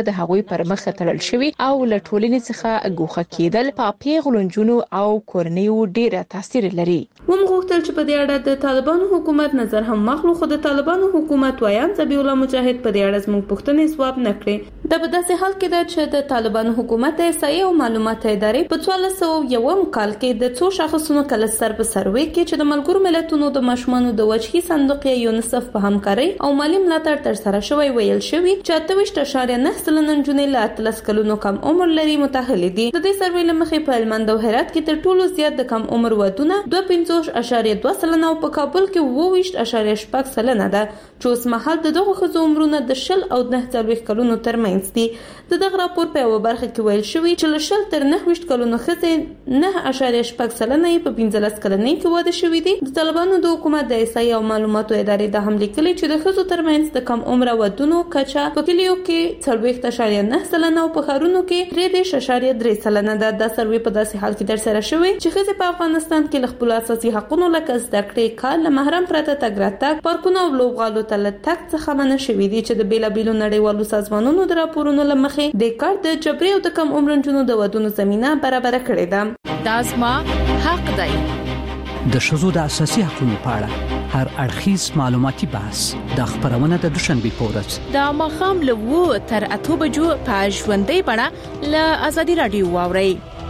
پر مخ تړل شوی او له ټولنې څخه ګوښه کېدل په پیغلو نجونو او کورنیو ډیره تاثیر لري. ومغوښتل چې په دې اړه د طالبانو حکومت نظر هم مخلو خو د طالبانو حکومت وایان ذبیح الله مجاهد په دې اړه زموږ پوښتنې ځواب نکړي. د بداسه حال کې دا چې د طالبانو حکومت احصایې او معلومات ادارې په 1401 کال کې د څو شخصونو کلستر په سروې کې چې د ملګرو ملتونو د ماشومانو د وجهي صندوق یونیسف په همکارۍ او مالی ملاتړ ترسره شوی ویل شوی چې 28.9 سلنه نجونې له 13 کلونو کم عمر لري متأهل دي. د دې سروې لمخې په هلمند او هرات کې تر ټولو زیات د کم عمر ودونه 25.2 سلنه او په کابل کې 28.8 سلنه ده چې اوس مهال د دغه ښځو عمرونه د 10 او 19 کلونو ترمنځ دي. دغه راپور په یو برخه کې ویل شوی چې له 10 تر 19 کلونو ښځې 9.8 سلنه په 15 کلنۍ کې واده شوې دي. د طالبانو د حکومت د احصایې او معلوماتو ادارې د هم لیکلي چې د ښځو ترمنځ د کم عمر ودونو کچه په کلیو کې 40.9 سلنه او په ښارونو کې 3.3 سلنه ده. دا سروې په داسې حال کې ترسره شوی چې ښځې په افغانستان کې له خپل اساسي حقوقو لکه زده کړې، کار، له محرم پرته تګ راتګ، پارکونو او لوبغالو ته له تګ څخه منع شوې دي چې د بیلابیلو نړیوالو سازمانونو د راپورونو له مخې د کار د جبري او د کم عمر نجونو د ودونو زمينه برابر کړې ده. دا زما حق دی. د ښځو د اساسي حقوقو په اړه هر اړخیز معلوماتي بحث د خبرونه د دوشنبه په ورځ د ماښام له 2 تر 8 بجو په ژوندۍ بڼه له ازادي رادیو واورئ.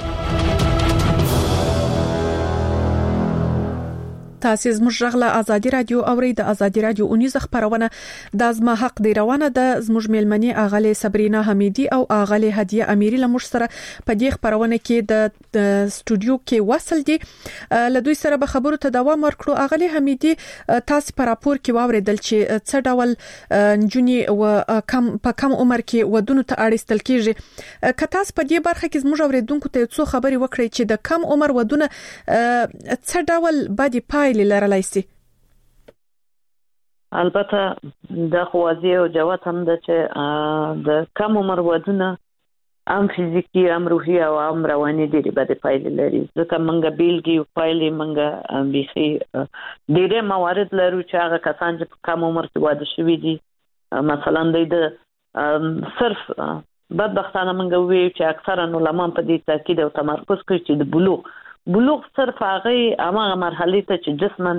تاسو زموږ غږ ازادي رادیو اورئ. د ازادي رادیو اونیز خبرونه د ازما حق دی روانه د زموږ ملمنې اغله صبرینا حمیدی او اغله هدیه امیری له مش سره په دې خبرونه کې د استودیو کې وصل دي. له دوی سره به خبرو ته دوام ورکړو. اغله حمیدی تاسو په راپور کې واوریدل چې څه ډول نجونی او کم عمر کې ودونو ته اړیستل کیږي. که تاسو په دې برخه کې زموږ اوریدونکو ته څو خبري وکړئ چې د کم عمر ودونه څه ډول باندې پای لرلای شي. البته د خوازي او جوات هم د چې د کم عمر ودونه ام فزیکی ام روحي او ام رواني ډېری باندې پایلې لري. ځکه منګه بیلګي پایلې منګه بيخي ډېر موارد لرو چې هغه کسان چې په کم عمر کې واده شوي دي مثلا د صرف بدبختانه منګه وی چې اکثرا علما په دې تاکید او تمرکز کوي چې د بلوغ صرف هغه امغه مرحله ته چې جسمن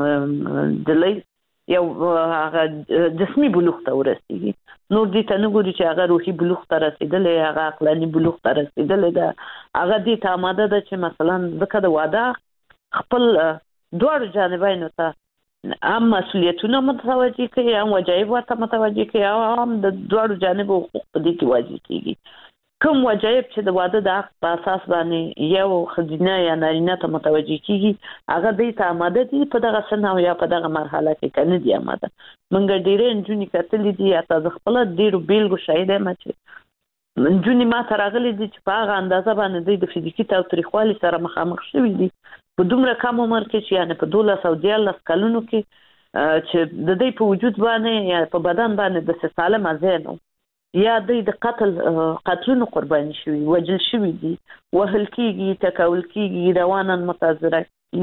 یو هغه جسمي بلوغ ته ورسیږي. نو دې ته نه ګوري چې هغه روحي بلوغ ته رسیدلې، هغه عقلاني بلوغ ته رسیدلې ده. هغه دې ته آماده ده چې مثلا ځکه د واده خپل دوه جانبینو ته هم مسؤلیتونه متوجه کوي، هم وجایب ورته متوجه کوي، هم د دوه جانبو حقوق په دې کې واجب کیږي. کوم وجایب چې د واده د حق په اساس باندې یو خزینه یا نارینه ته متوجه کیږي هغه دې ته آماده دي په دغه سن او یا په دغه مرحله کې کنه دي آماده. منګه ډېرې نجونې کتلې دي یا تاسو خپل ډېر بیلګو شاهده ما چې نجونې ما ته راغلي دي چې په هغه اندازه باندې د فزیکي تاوتریخوالي سره مخامخ شوي دي په دومره کم عمر کې چې یعنی په 12 کلونو کې چې د دې په وجود باندې یا په بدن باندې د سالم ذهن یا د قتلونو قرباني شوي، وجل شوي دي، وهل کیږي، تکول کیږي، رواناً متاثره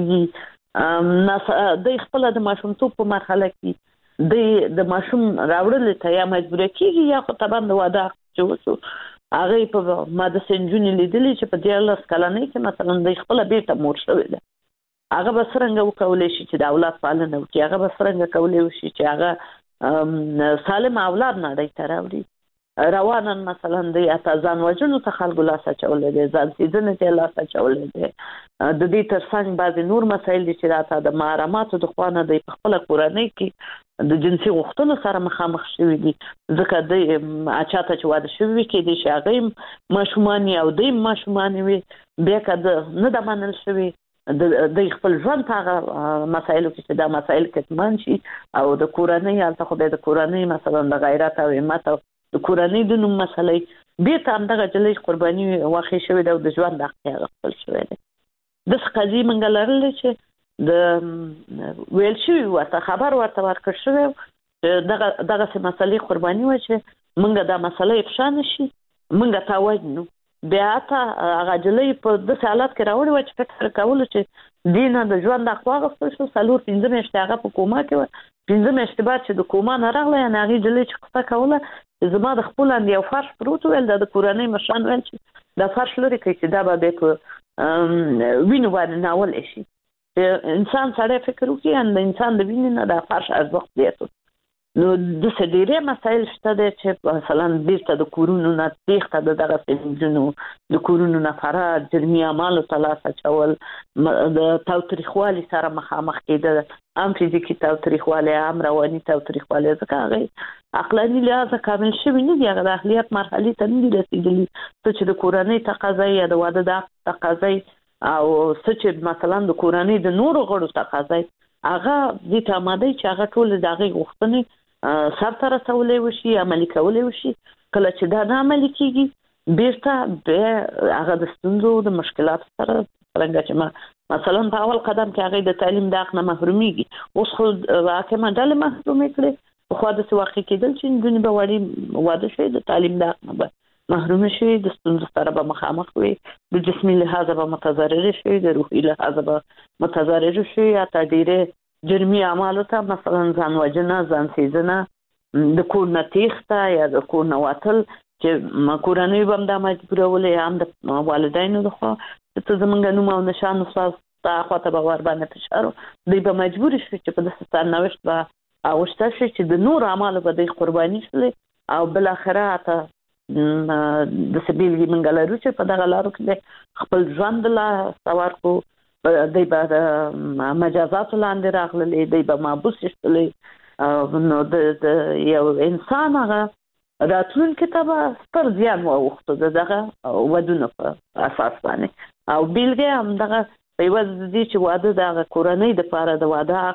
کیږي. د خپل د ماشومتوب په مرحله کې د ماشوم راوړل ته یا مجبور کیږي یا خو طبعا د واده چې وسو هغه په ماده سنجونی لیدلې چې په 14 کلنۍ کې مثلا د خپل بیرته مور شوی ده. هغه بسرنګ وکولې شي چې د اولاد پالنه وکړي، هغه بسرنګ کولې شي چې هغه سالم اولاد نه دی تراوړي. رواناً مثلا د اتازان وجنو ته خلکو لاس اچولې دي، ځان سیدنه ته لاس اچولې دي. د دې ترڅنګ بعض نور مسایل دي چې راته د محرماتو د خوانه د خپل کورنۍ کې د جنسي غوښتنو سره مخامخ شوي دي. ځکه د اچاته چې واده شوي کې د شاغې ماشومان او د ماشومان وي بیا کده نه د منل شوي د خپل ژوند هغه مسایلو کې دا مسایل کتمان شي او د کورنۍ البته خو د کورنۍ مثلا د غیرت او همت او د کورنۍ د نوم مسلې به تام دغه جلې قرباني واخی شوی د ژوند د حق خپل شوی دی. د قضیه منګلرل چې د ویل شوی ورته خبر ورته ورکړ شوی دغه مسلې قرباني و چې منګه دا مسلې افشا نشي، منګه تاوجنو بیا ته هغه جلې په د حالت کې راوړي و چې فکر کول چې دینه د ژوند د حق خپل شو 4-5 میاشتې هغه په کومه کې پنځم اشتباه چې د کوما نه راغله یا هغه جلې چې قصه کوله زما د خپل اند یو فرش پروت ول د کورنۍ مشان ول چې د فرش لري کې چې دا به په وینو باندې ناول شي انسان سره فکر وکړي ان د انسان د وینې نه د فرش ارزښت زیاتو نو د سډيره مسایل شته چې مثلا بیرته د کورونو نه تیښته د دغه سیمونو د کورونو نه فرار جرمي اعمال تلاسه چول د تاوتریخوالي سره مخامخ کېدل ام فزیکی تاوتریخوالي ام رواني تاوتریخوالي ځکه هغه عقلاني لحاظ کامل شوی نه دی هغه د اهلیت مرحله ته نه رسیدلی چې د کورنۍ تقاضا یا د واده د تقاضا او چې مثلا د کورنۍ د نورو غړو تقاضا هغه د تاماده چې هغه ټول دغه غوښتنې سره رسولې وشي عملي کولې وشي کله چې دا نه عملي کیږي بیرته به هغه د ستونزو د مشکلات سره څنګه چې مثلا په اول قدم کې هغه د تعلیم د حق نه محروميږي اوس خو حکومت ډله محرومې کړي خو د څه واقع کېدل چې دنیا به وړي واده شي د تعلیم د حق نه محروم شي د ستونزو سره به مخامخ وي د جسمي لحاظ به متضرر شي د روحي لحاظ به متضرر شي یا ډېرې جرمي اعمال ته مثلا ځان وژنه ځان سيزنه د کور نه تیښته یا د کور نه وتل چې کورنۍ به هم دا مجبورولې هم د والدینو لخوا چې زمونږ نوم او نشان تا خواته به ور باندې فشار دوی به مجبور شي چې په داسې سرنوشت به اوښته شي چې د نور اعمالو به دوی قرباني شي او بل اخره ته د سبیلګي منګلارو چې په دغه لارو کې خپل ژوند لا سوار کو دی به مجازات لاندې راغلي دی به محبوس شي نو د یو انسان هغه راتلونکي ته به ستر زیان واوښته دغه ودونه په اساس باندې او بیلګه هم دغه په یوه دي چې واده دغه کورنۍ دپاره د واده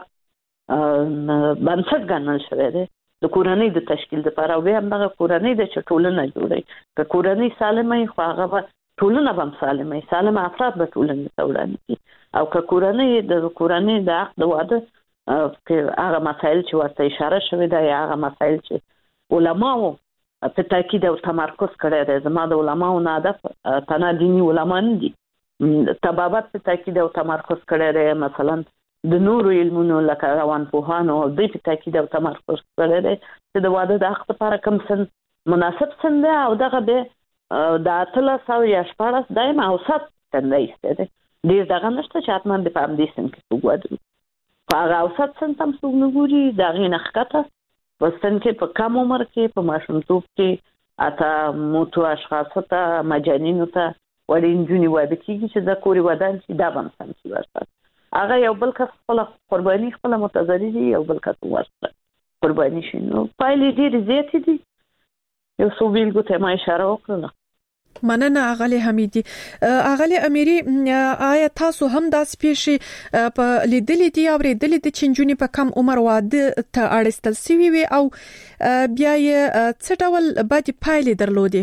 بنسټ ګڼل شوی دی د کورنۍ د تشکیل دپاره او بیا هم دغه کورنۍ د چې ټولنه جوړوي که کورنۍ سالمه وي خو هغه به ټولنه به هم سالمه وي سالمه افراد به ټولنې ته وړاندې کړي او که کورنۍ د حق د واده هغه مسایل چې ورته اشاره شوې ده یا هغه مسایل چې علماو په تاکید او تمرکز کړی دی زما د علماو نه هدف تنها دیني علما نه دي طبابت په تاکید او تمرکز کړی دی مثلا د نورو علمونو لکه روانپوهانو دوی په تاکید او تمرکز کړی دی چې د واده د حق لپاره کوم سن مناسب سن دی او دغه د 1300 یا 14 دایم اوسط سن دی ډېر دغه نشته چې حتما د په همدې سن کې څوک واده په هغه اوسط سن ته هم څوک نه ګوري د هغې نه ښکته په سن کې په کم عمر کې په ماشومتوب کې اته موتو اشخاصو ته مجانینو ته وړې نجونې واده کېږي چې د کورې ودان شي دا به هم سم شي ورسره هغه یو بل کس خپله قرباني خپله متضرر دي یو بل کس ورسره قرباني شي نو پایلې ډېرې زیاتې دي یو څو بیلګو ته ما اشاره وکړله مننه اغلی حمیدی اغلی امیری آیا تاسو هم دا سپیشي په لیدلې دي او ریدلې دي چې جنونی په کم عمر واده ته اړستل سوي وي او بیا یې څه ډول باندې پایلې درلودي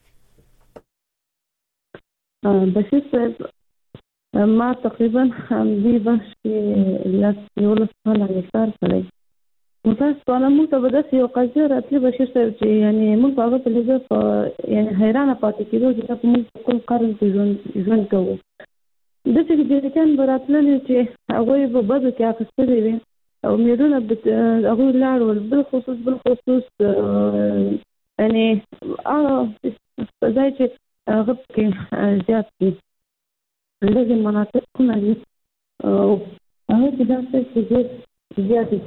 بشیر صاحب ما تقریبا دې بس کې یو لسمه نکار کړی متاسفانه موږ ته به داسې یو قضیه راتلي بشیر صاحب چې یعنی موږ په هغه په لیدو په یعنی حیرانه پاتې کېدو چې موږ په کوم قرن کې ژوند کوو داسې جریکان به راتللي چې هغوی به بدو کې اخیستلي وي او میرونه به هغوی لاړول بالخصوص یعنی په ځای چې هغه پکې زیات دي لږې مناطق کومه دي هغه کې داسې چې زیاتې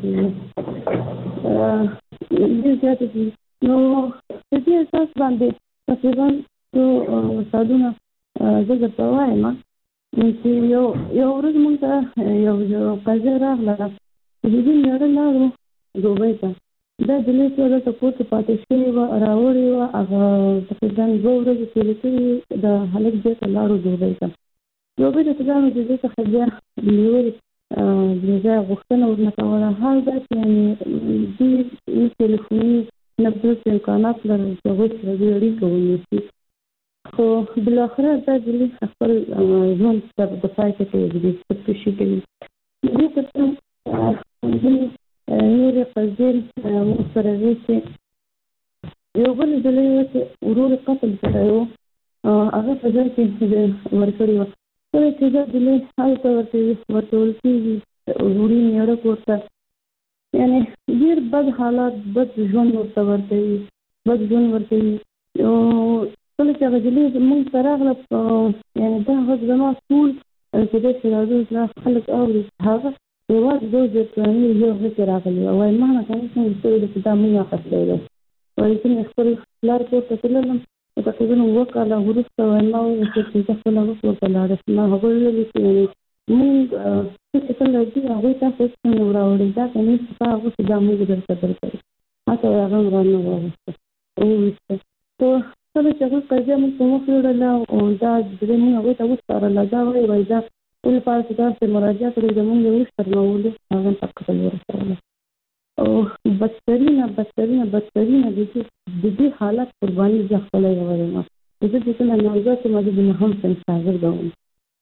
دي نو په دې اساس باندې تقریبا استادونه زه درته وایم چې یو ورځ موږ ته یو قضیه راغله چې د دې میړه لاړو دوبۍ ته دا جلۍ چې دلته پورته پاتې شوې وه راوړې وه هغه تقریبا 2 ورځې تېرې کړې د هلک بېرته لاړو دوبۍ ته چې ځانو د دې څخه بیا نیولې بیا غوښتنه ورنه کوله حال دا چې یعنې دوی نه تلیفوني نه بل امکانات لرل چې هغوی سره دوی اړیکه ونیسي خو بالاخره دا جلۍ خپل ژوند د پای ته کوي خودکشي کوي دې ترڅنګ نورې قضیې موږ سره وې چې یو بل جلۍ وه چې ورور یې قتل کړی و هغه په ځای کې ورکړې وه کله چې دا جلۍ هلته ورته ورکول کېږي وړي میړه کور ته یعنی ډیر بد حالات بد ژوند ورته او کله چې غجلې موږ سره غلط یعنی دا هغه زما ټول چې د سرازو خلک اوري هغه یوازې د ځواني یو څه راغلی او ما نه کوم څه د دا موږ خپلې وایي چې خپل لار په تللم تقریبا وکاله ورسته نو چې خپل وګړو په لار نه هغه ویلي چې موږ څه څنګه دي هغه تاسو څنګه وراوړي دا کني چې هغه څه د موږ درته هغه هغه رانه واسطه او ته کله چې هغه کله موږ کوم خبره او دا د موږ هغه ته وستاره دا وایي دا ټول پاتې تاسو مراجعه کړئ د موږ یو سترنولې هغه تکل ورسره او بدترینه د دې حالت قرباني ځخلای ورما د دې څخه نه نوځه ما د هم څنګه غوړم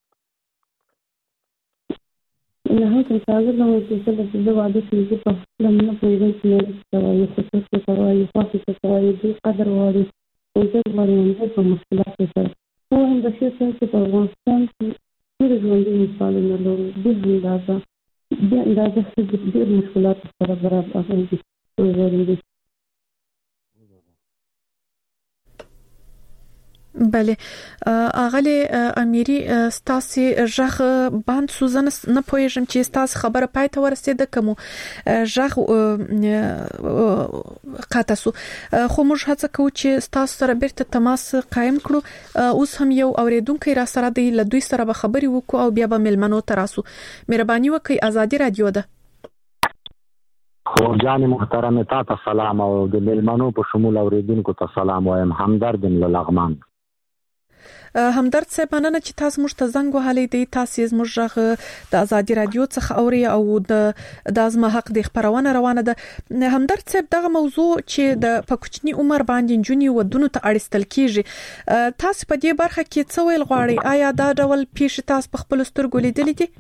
نه هم څنګه نو چې د واده کې په لمنه پیدا کیږي او یو څه څه کوي خاصه څه کوي د قدر واري او د باندې په مشکلات سره او د شي څه په افغانستان کې د ژوند مثالونه لري د اندازه د مشکلات سره برابر دي بله اغلی امیری ستاسي ژغ باند سوزن نه پوهیږم چې ستاسو خبره پای ته ورسېده کوم ژغ قاطع سو خو موږ هڅه کوو چې ستاسو سره بیرته تماس قائم کړو اوس هم یو اوریدونکو را سره دی له دوی سره به خبري وکړو او بیا به ملمنو تراسو مهرباني وکړئ ازادي رادیو ده خورجان محترم ته سلام او د ملمنو په شمول اوریدونکو ته سلام وایم همدرد لغمان همدرد صاحب مننه چې تاسو موږ ته زنګ وهلې دی تاسو زموږ د ازادي رادیو څخه اوري او د ازما حق د خبرونه روانه ده همدرد صاحب دغه موضوع چې د پکوچنی عمر باندې جونی ودونو ته اړستل کیږي تاسو په دې برخه کې څه ویل غواړئ آیا دا ډول پیښ تاسو په خپل سترګو لیدلې دي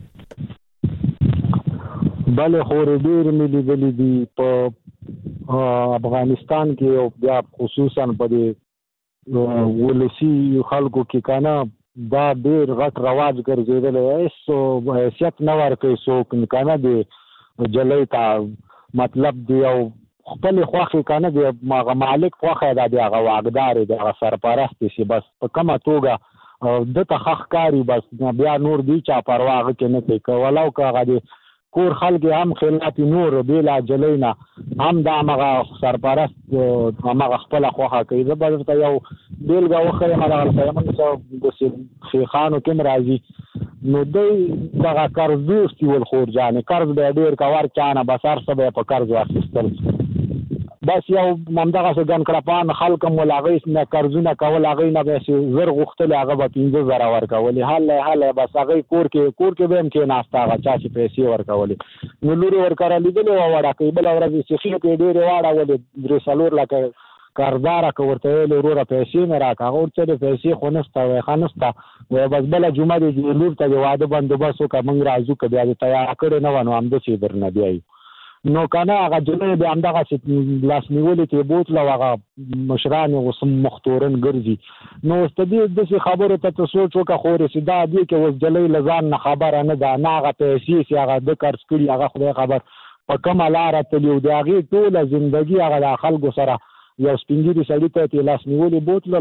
بله خورې ډېر مې لیدلې دي په افغانستان کې او بیا خصوصا په دې ولسی خلکو کې کنه دا ډېر غټ رواج ګرځیدل ایسو حیثیت نه ورکوي څوک کنه دی جلې ته مطلب دی او خپل خوخه کنه دی مالک خوخه دی هغه واغدار دی هغه سرپرست شي بس په کومه توګه د تخخ کاری بس بیا نور دی چا پروا کې نه کوي ولو که هغه کور خلک هم خلاف نور بلا جلینا هم دا مغه سرپرست مغه خپل خوخه کوي زه به ته یو بیلګه وخره مغه پیغام د شیخانو کې راځي نو دوی دغه قرض دوستي ول خورجانې قرض به ډیر کار چانه بسار سبه په قرض واخیستل بس یو ممدغه څنګه ګن کړپان خلک ملاغیس نه قرضونه کول هغه نه به زر غختل هغه به 15000 ورکول حاله بس هغه کور کې به هم کې ناشتا هغه چا چې پیسې ورکول نو لوري ورکړل لیدل او وړه کې بل ورځ چې خې کې ډېر واړه ول درې سالور لکه کاردار کوته لورو پیسې نه راکاغه ورته پیسې خونسته وای خنسته و بس بل جمعه دې لور ته واده بندوبست وکړم راځو کبه دې تیار کړو نو هم د څه درنه دی نو کنه هغه جنې به همدغه چې لاس نیولې ته بوتله هغه مشران او مختورن ګرځي نو ستدي د خبره ته سوچ وکړه خورې چې دا دی کې وس جلې لزان نه خبره نه ده نه هغه پیسې چې هغه د قرض کړي هغه خدای خبر په کومه لار ته یو دی هغه ټول ژوندۍ هغه د خلکو سره یو سپینګری سړی ته لاس نیولې بوتله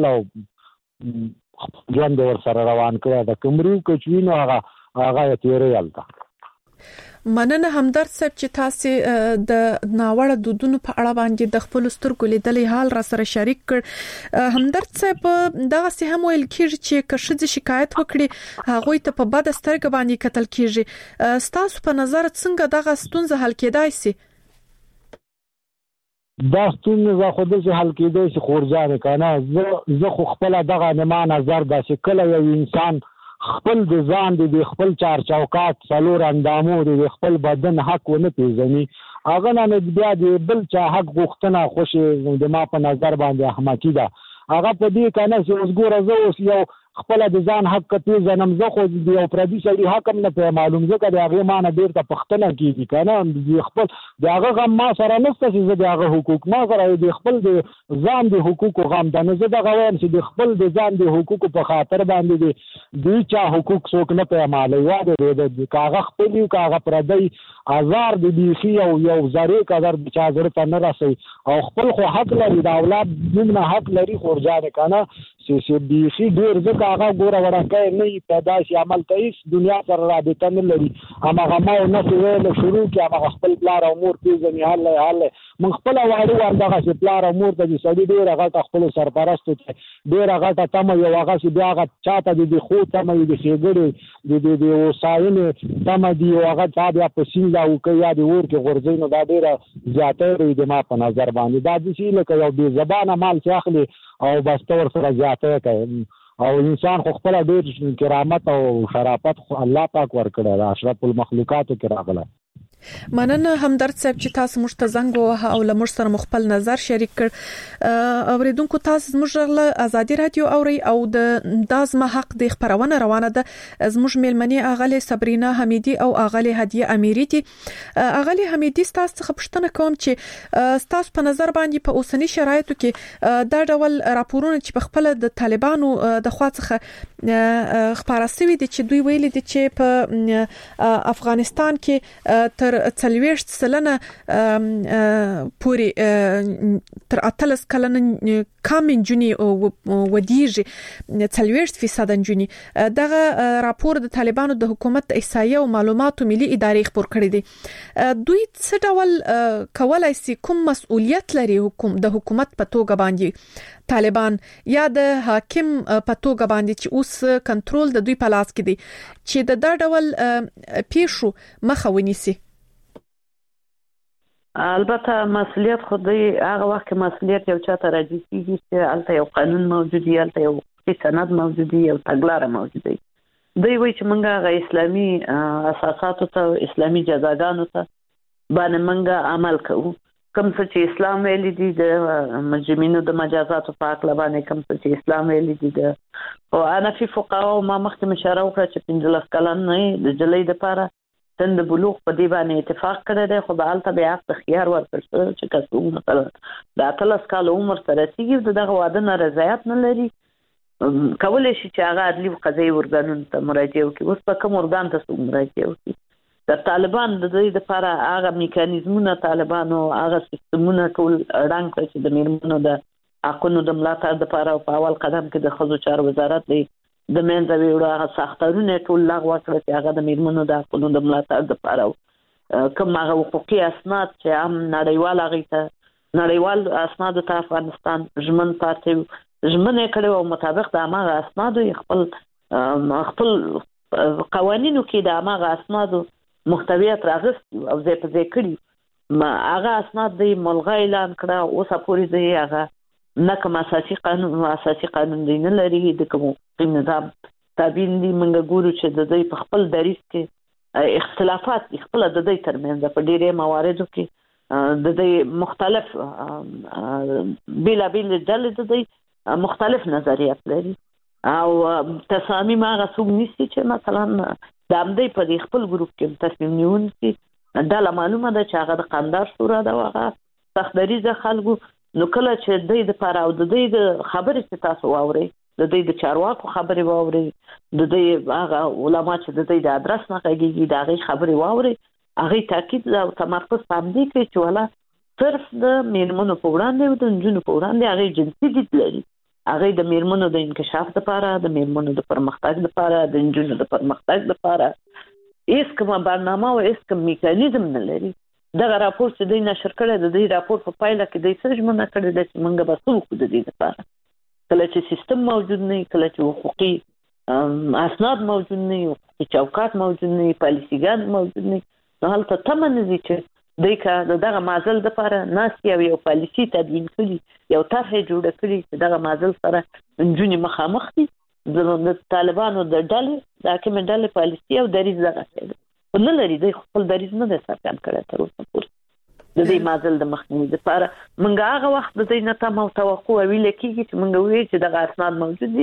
لو ژوند ور سره روان کړه د کمرو کچوینو هغه تیرې الته مننه همدرد صاحب چې تاسو د ناوړه دودونو په اړه باندې د خپل سترګو لیدلې حال را سره شریک کړ همدرد صاحب دا څه هم ویل کیږي چې کښې شکایت وکړي هغه ته په بد سترګ باندې قتل کیږي تاسو په نظر څنګه دغه ستونزه حل کېدای شي دا ستونزه خو دې حل کېدای شي خورجان کنه زه خو خپل دغه نه نظر دا چې کله یو انسان خپل د ځان د خپل چار چوکات څلور اندامو د خپل بدن حق ونه پیژني هغه نه بیا د بل چا حق غوښتنه خوشي د ما په نظر باندې احمقي ده هغه په دې کنه چې اوس ګوره زه اوس یو خپل د ځان حق کته زنم زه خو د یو پردي سړي حق هم نه معلوم ځکه د هغه معنی ډیر ته پښتنه کیږي کنه خپل د هغه غم ما سره نشته چې د هغه حقوق ما سره د خپل د ځان د حقوق غم د نه زه د غوام چې د خپل د ځان د حقوق په خاطر باندې د چا حقوق څوک نه پیماله واده د کاغه خپل یو کاغه پردي آزار د بیخي او یو زری قدر د چا زړه ته نه راسي او خپل خو حق لري د اولاد موږ حق لري خورجان کنه چې بیخي ډیر ځکه هغه ګوره ورکه نه پیدا شي عمل کوي دنیا سره رابطه نه لري هغه ما نه ویل شروع کې هغه خپل پلار او مور پیژني حل من خپل واړو ورته چې پلار او مور د سړي ډیر هغه خپل سرپرست ډیر هغه تم یو هغه چې بیا هغه چاته د خو تم د خېګړي د وساینې تم دی هغه چا بیا په سیند او کې یا د ور کې غورځي نو دا ډیره زیاته د ما په نظر باندې دا د شي لکه یو بې زبانه مال چې اخلي او بس تور سره زیاته کوي او انسان خو خپل ډیر کرامت او شرافت خو الله پاک ورکړي دا اشرف المخلوقات کې راغله مننه همدرد صاحب چې تاسو موږ ته زنګ ووهه او له موږ سره مخبل نظر شریک کړ اوریدونکو تاسو موږ له ازادي رادیو اوري او د دازمه حق د خبرونه روانه ده زموږ میلمنې اغله صبرینا حمیدی او اغله هدیه امیری دي اغله حمیدی تاسو څخه پوښتنه کوم چې تاسو په نظر باندې په اوسنی شرایطو کې دا ډول راپورونه چې په خپل د طالبانو د خوا څخه خبره سوي دي چې دوی ویلي دي چې په افغانستان کې تر 40 سلنه پوری تر 30 کلنه کم جنی ودیږي 40% جنی دغه راپور د طالبانو د حکومت احصایه او معلوماتو ملي ادارې خبر کړی دي دوی څه ډول کولای شي کوم مسؤلیت لري د حکومت په توګه باندې طالبان یا د حاکم په توګه باندې چې اوس کنټرول د دوی په لاس کې دی چې د دا ډول پیښو مخه ونیسي البته مسؤلیت خو دی هغه وخت مسؤلیت یو چاته راځي چې البته یو قانون موجود دی البته یو سند موجود دی یو تګلاره موجود دی دوی وایي چې موږ غو اسلامي اساساتو ته اسلامي جزاګانو ته باندې موږ عمل کوو کوم چې اسلام ویلي دي د مجرمینو د مجازاتو په اړه باندې کوم چې اسلام ویلي دي د او انا فی فقهاء ما مخکې مشوره وکړه چې 15 کلن نه د جلې د پاره تند بلوغ په دی باندې اتفاق کړی دی خو به البته بیا د خيار ورکړل چې کسو مثلا د 13 کال عمر سره رسیدي دغه واده نه رضایت نه لري کولای شي چې هغه عدلي او قضایي ورګانونو ته مراجعه وکړي اوس په کوم ورګان ته مراجعه وکړي د طالبان د دې لپاره هغه میکانیزمونه طالبانو هغه سیستمونه ټول رنګ کړي چې د میرمنو د حقوقو د ملاتړ لپاره په اول قدم کې د خزو چارو وزارت دی د منځ ویړو هغه ساختارونه ټول لغوه کړل چې هغه د میرمنو د حقوقو د ملاتړ لپاره کوم هغه حقوقي اسناد چې هم نړیوال اسناد ته افغانستان ژمن پاتې ژمنه کړو او مطابق د هغه اسناد خپل قوانینو کې د هغه اسناد محتویات راغست او ځای په ځای کړی هغه اسناد د ملغا اعلان کړه او سپوري دی هغه نه کوم اساسي قانون دی نه لري د کوم نظام تابع دي موږ ګورو چې د دې په خپل دریس کې اختلافات خپل د دې ترمنځ په ډېرې مواردو کې د دې مختلف بلا ډلې د دې مختلف نظریات لري او تصامیم هغه څوک نیسي چې مثلا د امدې په خپل ګروپ کې تصمیم نیونکي دا معلومه ده چې هغه د قندار شورا دا هغه تخدریزه خلکو نو کله چې د دې لپاره او د دې خبرې چې تاسو واوري د دې د چارواکو خبرې واوري د دې هغه علما چې د دې د ادرس نه کوي دا غي خبرې واوري هغه تاکید او تمرکز باندې کوي چې ولا صرف د میرمنو په وړاندې او د جنونو په وړاندې هغه جنسي دي لري هغه د میرمنو د انکشاف لپاره د میرمنو د پرمختګ لپاره د جنونو د پرمختګ لپاره هیڅ کومه برنامه او هیڅ کوم میکانیزم نه لري دغه راپور چې دوی نشر کړی د دې راپور په پایله کې د څه ژمنه کړې ده چې موږ به څه وکړو د دې لپاره کله چې سیستم موجود نه کله چې حقوقي اسناد موجود نه حقوقي چوکاټ موجود نه پالیسيګان موجود نه نو هلته تمن دي چې دغه معضل لپاره ناس یو پالیسي تدوین کړي یو طرح جوړ کړي چې دغه معضل سره جنونی مخامخ دي د طالبانو د ډلې د حکومت ډلې پالیسي او دریز دغه څه نه لري د خپل دریز نه د څرګند کړی تر اوسه پورې د دې معضل د مخنیوي لپاره موږ هغه وخت د دې نه تم او توقع ویل کېږي چې موږ وایو چې دغه اسناد موجود دي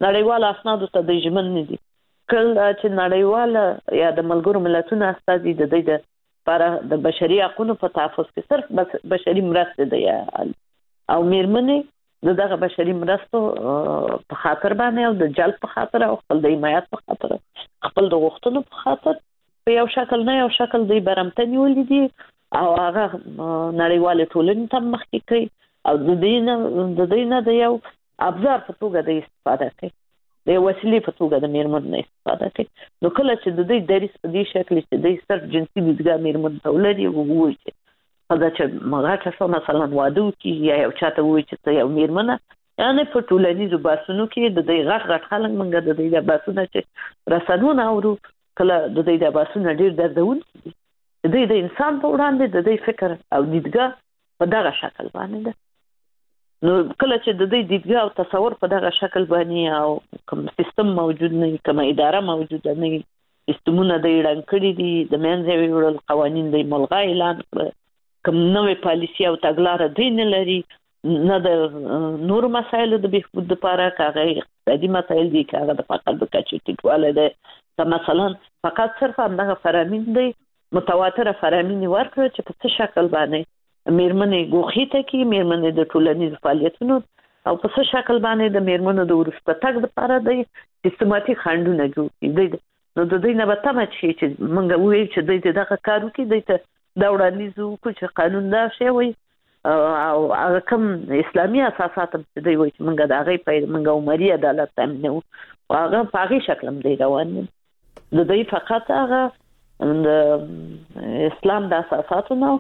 نړیوال اسنادو ته د ژمن نه دي. کله چې نړیوال یا د ملګرو ملتونو استازي د دې لپاره د بشري حقوقو په تحفظ کې صرف بشري مرسته دی او میرمنې دغه بشري مرستو په خاطر باندې او د جلب په خاطر او خپل د حمایت په خاطر خپل د غوښتنو په خاطر په یو شکل نه یو شکل دی برمته نیولې دي او هغه نړیوال ټولنې ته مخکې کوي او د دې نه د یو ابزار په توګه د استفاده کوي، د وسیلې په توګه د میرمنو استفاده کوي. نو کله چې د دې دریس په دې شکل چې د صرف جنسي دیدګاه میرمنو ته ولري او وایي چې دا چې مغاټه سو مثلا واده کی یا یو چاته وایي چې یو میرمنه یعنی په ټولنیزو باسونو کې د دې غټ خلک منګه د دې باسونه چې رسنونه اورو کله د دې باسونه ډیر دردون دي. د دې انسان په وړاندې د دې فکر او دیدګاه په دغه شکل باندې ده. نو کله چې د دې دیدګاه او تصور په دغه شکل باندې او کوم سیستم موجود نه کوم اداره موجود نه سیستمونه د اعلان کړی دي د منځوي وړل قوانين د ملغا اعلان کوم نوې پالیسي او تګلارې دین لري نه د نور مسایلو د بهبود لپاره کاغه اقتصادي مسایل دي کاغه د فقر د کچې ټیټواله ده مثلا فقط صرف همدغه فرامین دی متواتر فرامین ورکړي چې په څه شکل باندې میرمنې ګوخې ته کې میرمنې د ټولنیز فعالیتونو او په څه شکل باندې د میرمنو د ورسته تګ لپاره د سیستماتیک خنډونه جوړ دي. نو د دې نه به تمه چې موږ وایو چې دغه کارو کې د وړاندیزو چې قانون دا شی وي او هغه کوم اسلامي اساسات چې دی وایي چې موږ د هغه په موږ عمري عدالت تامینو هغه په هغه شکل هم دی روان دي. د دې فقط هغه د اسلام د اساساتو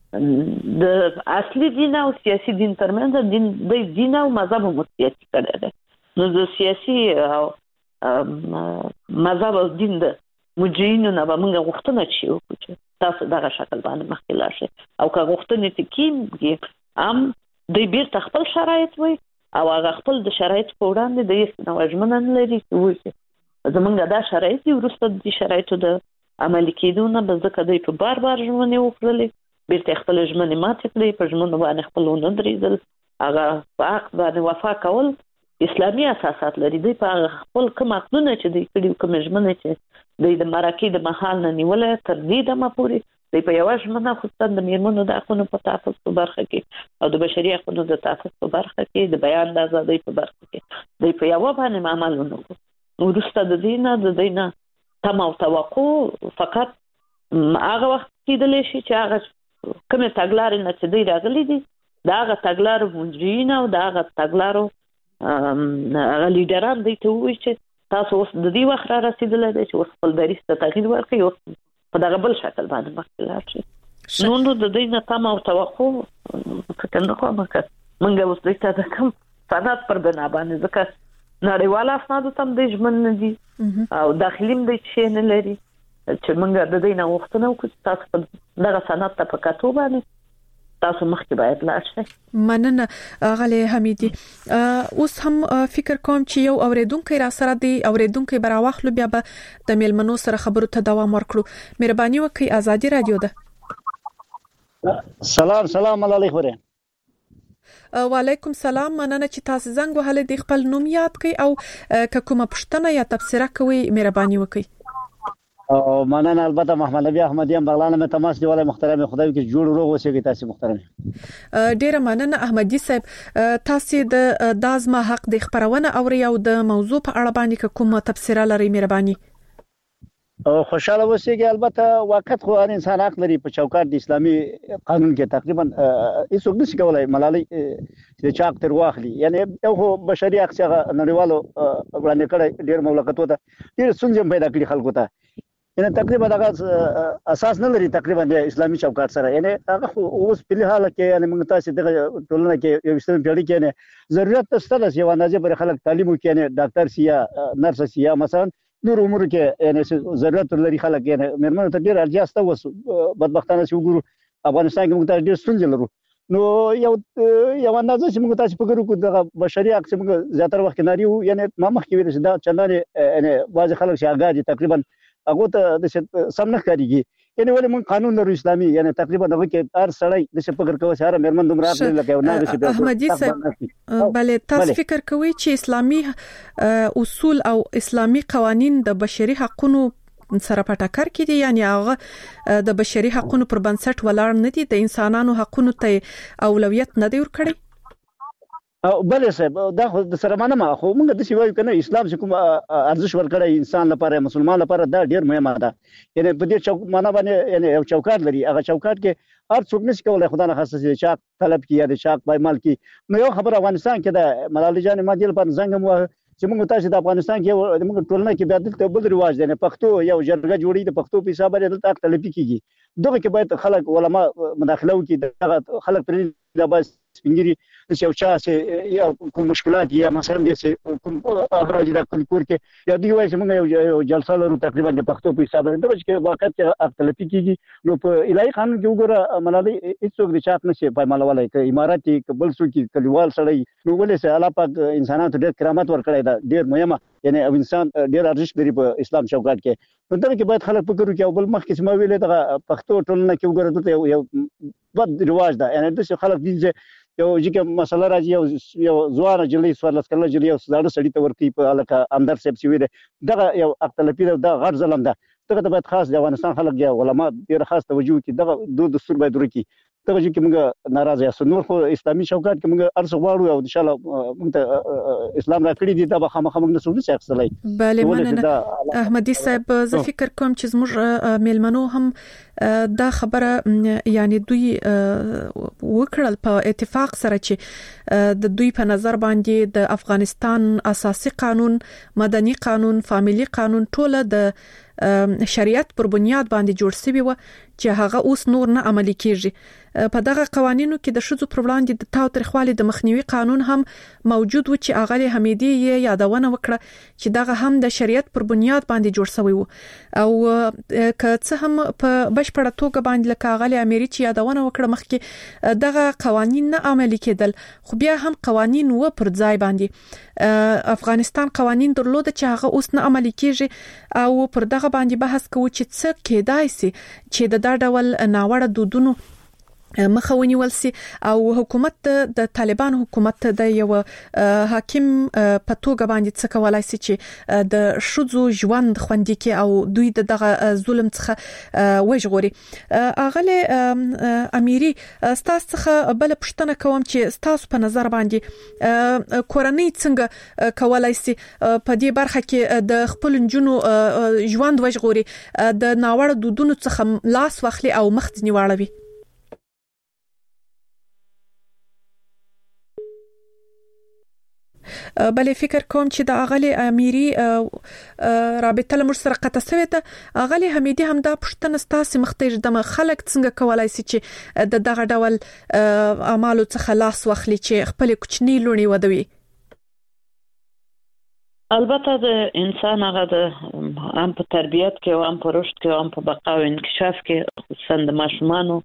د اصلي دین او سیاسي دین ترمنځ د دین او مذهب متفاوت کړي دي. نو د سیاسي او مذهب او دین د مجرمینو نه به موږ غوښتنه کوو چې تاسو دغه شکل باندې مخکې لاړ شئ او که غوښتنې تکیم هم د بیرته خپل شرایط وي او هغه خپل د شرایط په وړاندې د یو نو ژمنه لري چې زمونږ دا شرایط وروسته د شرایطو د عملي کېدو نه به ځکه دوی په بار ژمنې وکړلې بیرته خپل ژمنې ماتې کړې په ژمنو باندې خپل ونه درېدل هغه په حق باندې وفا کول اسلامي اساسات لري. دوی په خپل کوم حقونه چې دوی کړي کوم ژمنې چې دوی د مرکې د مهال نه نیولې تر دې دمه پورې دوی په یو ژمنه خصوصا د میرمنو د حقونو په تحفظ په برخه کې او د بشري حقونو د تحفظ په برخه کې د بیان د ازادۍ په برخه کې دوی په یو باندې عمل ونه ورسته د دې نه تم او توقع فقط هغه وخت کېدلی شي چې هغه کومه تګلارې نه چې دوی راغلي دي دا هغه تګلارو مجرمین او دا هغه تګلارو هغه لیډران دوی ته وایي چې تاسو اوس د دې وخت را رسیدلی دی چې اوس خپل دریځ ته تغییر ورکړئ اوس په دغه بل شکل باندې مخکې لاړ شئ. نو د دوی نه تمه او توقع فکر نه کوم که موږ اوس دوی ته د کوم سند پر بنا باندې ځکه نړیوال اسنادو ته هم دوی ژمن نه دي او داخلي هم دوی شی نه لري چې موږ د دې نه غوښتنه وکړو چې تاسو دغه سند ته په کتو باندې تاسو مخکې باید لاړ شئ. مننه غالي حمیدي. اوس هم فکر کوم چې یو اوریدونکو را سره دی اوریدونکو براواخلو بیا به د میلمنو سره خبرو ته دوام ورکړو. مهرباني وکړئ ازادي رادیو ده. سلام علیکم. وعلیکم السلام. مننه چې تاسو زنګ وهله د خپل نوم یاد کړئ او که کومه پوښتنه یا تبصره کوئ مهرباني وکړئ. او مننه البته محمد نبی احمدی هم بغلانه مې تماس دی ولای محترم خدای کې جوړ روغ اوسئ تاسو محترم. ډیره مننه احمدی صاحب. تاسو د دازما حق د خبرونه اوري او د موضوع په اړه باندې کومه تبصره لري مهرباني. خوشاله اوسئ. البته وخت خو انسان حق لري په چوکاټ د اسلامي قانون کې تقریبا هیڅ نشي کولای ملالي چې چاک تر واخلي یعنی یو بشري حق څنګه نړیوالو وړاندې کړي ډیر مملکتو ته ډیر څنګه پیدا کړی خلکو ته یعنی تقریبا دغه اساس نه لري تقریبا د اسلامي چوکاټ سره یعنی هغه اوس په لحاله کې یعنی موږ تاسو د ټولنه کې یو ستر پیړۍ کې نه ضرورت ستاسو یو اندازې پر خلک تعلیم وکړي نه ډاکټر سیا نرس سیا مثلا نور امور کې یعنی ضرورت لري خلک یعنی مرمنو ته ډیر ارجاسته وس بدبختانه چې وګورو افغانستان کې موږ ته ډیر ستونزې لرو. نو یو اندازه چې موږ تاسو فکر وکړو د بشري حق چې موږ زیاتره وخت ناري وو یعنی ما مخکې ویل چې دا چندانې یعنی بعض خلک چې هغه تقریبا هغه ته د سم نه کاریږي یعنی ولې موږ قانون لرو اسلامي، یعنی تقریبا دغه کې هر سړی د فکر کوي چې هر مېرمن دومره حق لري لکه نه شي. احمدي صاحب بل تاسو فکر کوئ چې اسلامي اصول او اسلامي قوانين د بشري حقوقو سره په ټکر کې دي، یعنی هغه د بشري حقوقو پر بنسټ ولاړ نه دي، د انسانانو حقوقو ته اولویت نه دی ورکړي؟ او بل صاحب دا خو د سره مانه ما خو موږ د سی وایو کنه اسلام چې کوم ارزش ورکړی انسان لپاره مسلمان لپاره دا ډیر مهمه ده. یعنی په دې چوک معنا باندې یعنی یو چوکاټ لري، هغه چوکاټ کې هر څوک نشي کولای خدای نه خاصه چې چاق طلب کیه د چاق پایمال کی. نو یو خبر افغانستان کې د ملالۍ جان مادي لپاره څنګه مو چې موږ تاسو د افغانستان کې موږ ټولنه کې بیا د بل رواج دی، پښتو یو جرګه جوړي د پښتو په حساب لري دلته طلب کیږي. دغه کې باید خلک علما مداخله وکړي، دغه خلک پر دا بس سپینګری چې یو چا چې یا کوم مشکلات یا مثلا د کوم اخراج د کور کې یا دی وایي چې موږ یو جلسه لرو تقریبا د پښتو په حساب لري، دغه کې واقعیت کې طلب کیږي. نو په الهي قانون کې وګوره ملالۍ هیڅوک د چاپ نشي پایمالولای، ک اماراتي قبل سو کې کلیوال سړی نو ولې سه الله پاک انسانانو ته ډېر کرامت ورکړی دا ډېر مهمه، یعنی او انسان ډېر ارزښت لري په اسلام چوکاټ کې. نو دغه کې باید خلک فکر وکړي. او بل مخکې چې ما ویلې دغه پښتو ټولنه کې وګوره دلته یو بد رواج ده، یعنی د خلک دي چې یو ځکه مسله راځي یو ځوان جلې سوالس کله جلې یو زړه سړی ته ورکی په الکه اندر سیب سی ویل دغه یو اختلافي ده، غټ ظلم ده. دغه باید خاص د افغانستان خلک یا علما ډیر خاص توجه کوي، دغه دستور باید ورکی. دغه چې موږ ناراضه یو نور خو اسلامي چوکاټ کې موږ ارزو غواړو او ان شاء الله موږ ته اسلام راکړي دي، دا به خامخا موږ نسو نشي اخلای. بله مننه احمدي صاحب. زه فکر کوم چې زموږ میلمنو هم دا خبره یعنی دوی وکړل په اتفاق سره چې د دوی په نظر باندې د افغانستان اساسي قانون، مدني قانون، فامیلی قانون ټول د شریعت پر بنیاد باندې جوړ شوی و چې هغه اوس نور نه عملي کیږي. په دغه قوانینو کې د شذو پر وړاندې د تاوتریخوالي د مخنیوي قانون هم موجود و چې اغلی حمیدی یادونه وکړه چې دغه هم د شریعت پر بنیاد باندې جوړ شوی و، او که څه هم په بشپړه توګه باندې لکه اغلی اميري چې یادونه وکړه مخکې دغه قوانین نه عملي کېدل، خو بیا هم قوانین و پر ځای باندې افغانستان قوانین درلود چې هغه اوس نه عملي کیږي. او پر دغه باندې بحث کوو چې څه کېدای شي چې د ډول ناوړه دودونو مخه ونیول سي او حکومت د طالبان حکومت د یو حاکم په توګه باندې څه کولای سي چې د شذو ژوند خوندي کې او دوی دغه ظلم څخه وژغوري. اغله اميري ستاسو څخه بل پښتنه کوم چې ستاسو په نظر باندې کورنۍ څنګه کولای سي په دې برخه کې د خپل جنونو ژوند وژغوري، د ناوړه دودونو څخه لاس واخلي او مخنیوي واړوي؟ بلې فکر کوم چې د اغلی اميري رابطه لمر سره قطع شوې ده. اغلی حمیدي هم دا پښتنه ستاسو مختې د خلک څنګه کولای شي چې د دغه ډول اعمالو څخه لاس واخلي چې خپل کوچنی لونی ودوي؟ البته د انسان هغه د هم په تربیت کې او هم په رشد کې او هم په بقا او انکشاف کې خصوصا د ماشومانو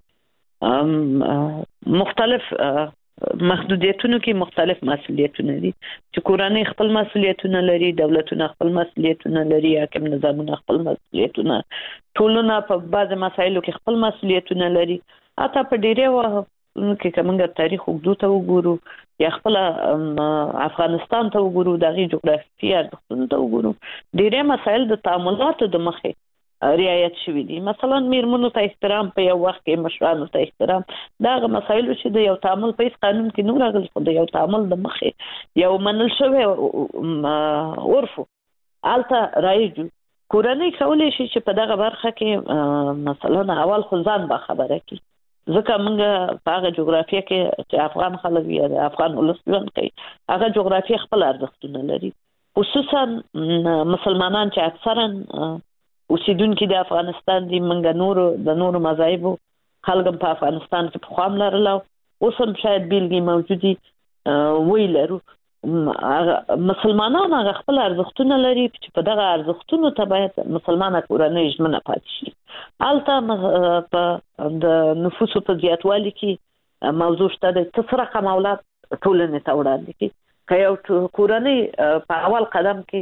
مختلف محدودیتونو کې مختلف مسؤلیتونه دي چې کورنۍ خپل مسؤلیتونه لري، دولتونه خپل مسؤلیتونه لري، حاکم نظامونه خپل مسؤلیتونه، ټولنه په بعض مسایلو کې خپل مسؤلیتونه لري. اته په ډیره کې کومه تاریخ وګړو ته وګورو یا خپل افغانستان ته وګورو، دغه جغرافیایي ارزښتونه ته وګورو، ډیره مسایل د تعاملاتو د مخه رعایت شوی دي. مثلا میرمنو ته احترام په یو وخت کې مشرانو ته احترام، داغه مسایل چې د یو تعامل په قانون کې نور راغلي، خو د یو تعامل د مخه یو منل شوی عرف الته رایج کورنۍ کولای شي چې په دغه برخه کې مثلا اول خو ځان با خبره کی، ځکه موږ په هغه جغرافیه کې چې افغان خلک یا افغان ولس ژوند کوي هغه جغرافیه خپل ارزښتونه لري، خصوصا مسلمانان چې اکثرا اوسیدونکو د افغانستان دي. موږ د نورو مذاهبو خلک په افغانستان کې په خام لرل او اوس هم شاید بیلګې موجودي ویلرو. مسلمانان هغه خپل ارزښتونه لري چې په دغه ارزښتونو ته باید مسلمانه کورنۍ ژمنه پاتې شي. البته په د نفوسو په زیاتوالي کې موضوع شته د څه رقم اولاد ټولنې ته وړاندې کی، که یو کورنۍ په اول قدم کې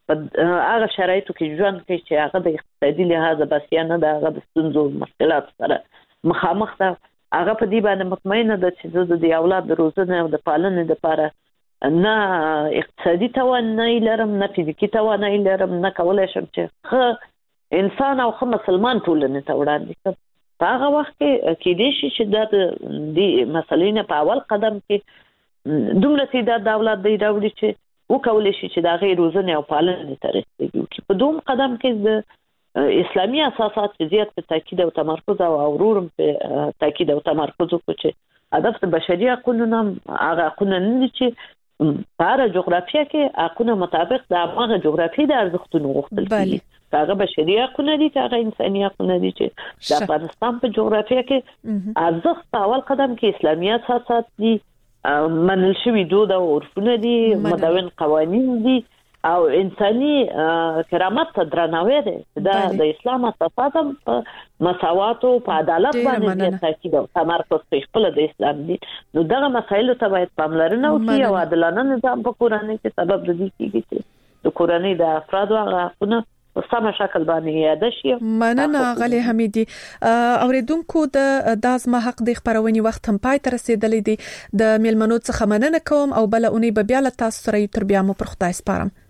په هغه شرایطو کې ژوند کوي چې هغه د اقتصادي لحاظ بس یا نه د هغه د ستونزو مشکلات سره مخامخ ده. هغه په دې باندې مطمئنه ده چې د اولاد د روزنې او د پالنې لپاره نه اقتصادي توانایي لرم، نه فزیکي توانایي لرم، نه کولای شم چې ښه انسان او ښه مسلمان ټولنې ته وړاندې کړم. په هغه وخت کې کېدای شي چې دا د دې مسلې نه په اول قدم کې دومره تعداد د اولاد دی راوړي چې وکولی شي چې د هغې روزنې او پالنې ته رسېږي وکړي. په دوم قدم کې د اسلامي اساسات چې زیات په تاکید او تمرکز او ورور په تاکید او تمرکز وکړي چې هدف د بشري حقوقو نه هغه حقونه نه دي چې په هره جغرافیه کې حقونه مطابق د هغه جغرافیې د ارزښتونو غوښتل کېږي. هغه بشري حقونه دي که هغه انساني حقونه دي چې د افغانستان په جغرافیه کې ارزښت په اول قدم کې اسلامي اساسات دي، منل شوي دود او عرفونه دي، مدون قوانین دي او انساني کرامت ته درناوی دی. دا د اسلام اساسات په مساوات او په عدالت باندې تاکید او تمرکز کوي. خپل د اسلام دي نو دغه مسایلو ته باید پاملرنه وکړي او عادلانه نظام په کورنۍ کې سبب د دې کېږي چې د کورنۍ د افرادو هغه حقونه په سمه شکل باندې یاد شي. مننه غالي حمیدي. اوریدونکو د ازما حق د خبرونې وخت هم پای ته رسیدلی دی. د میلمنو څخه مننه کوم او بل اونۍ به بیا له تاسو سره تر بیا مو پر خدای سپارم.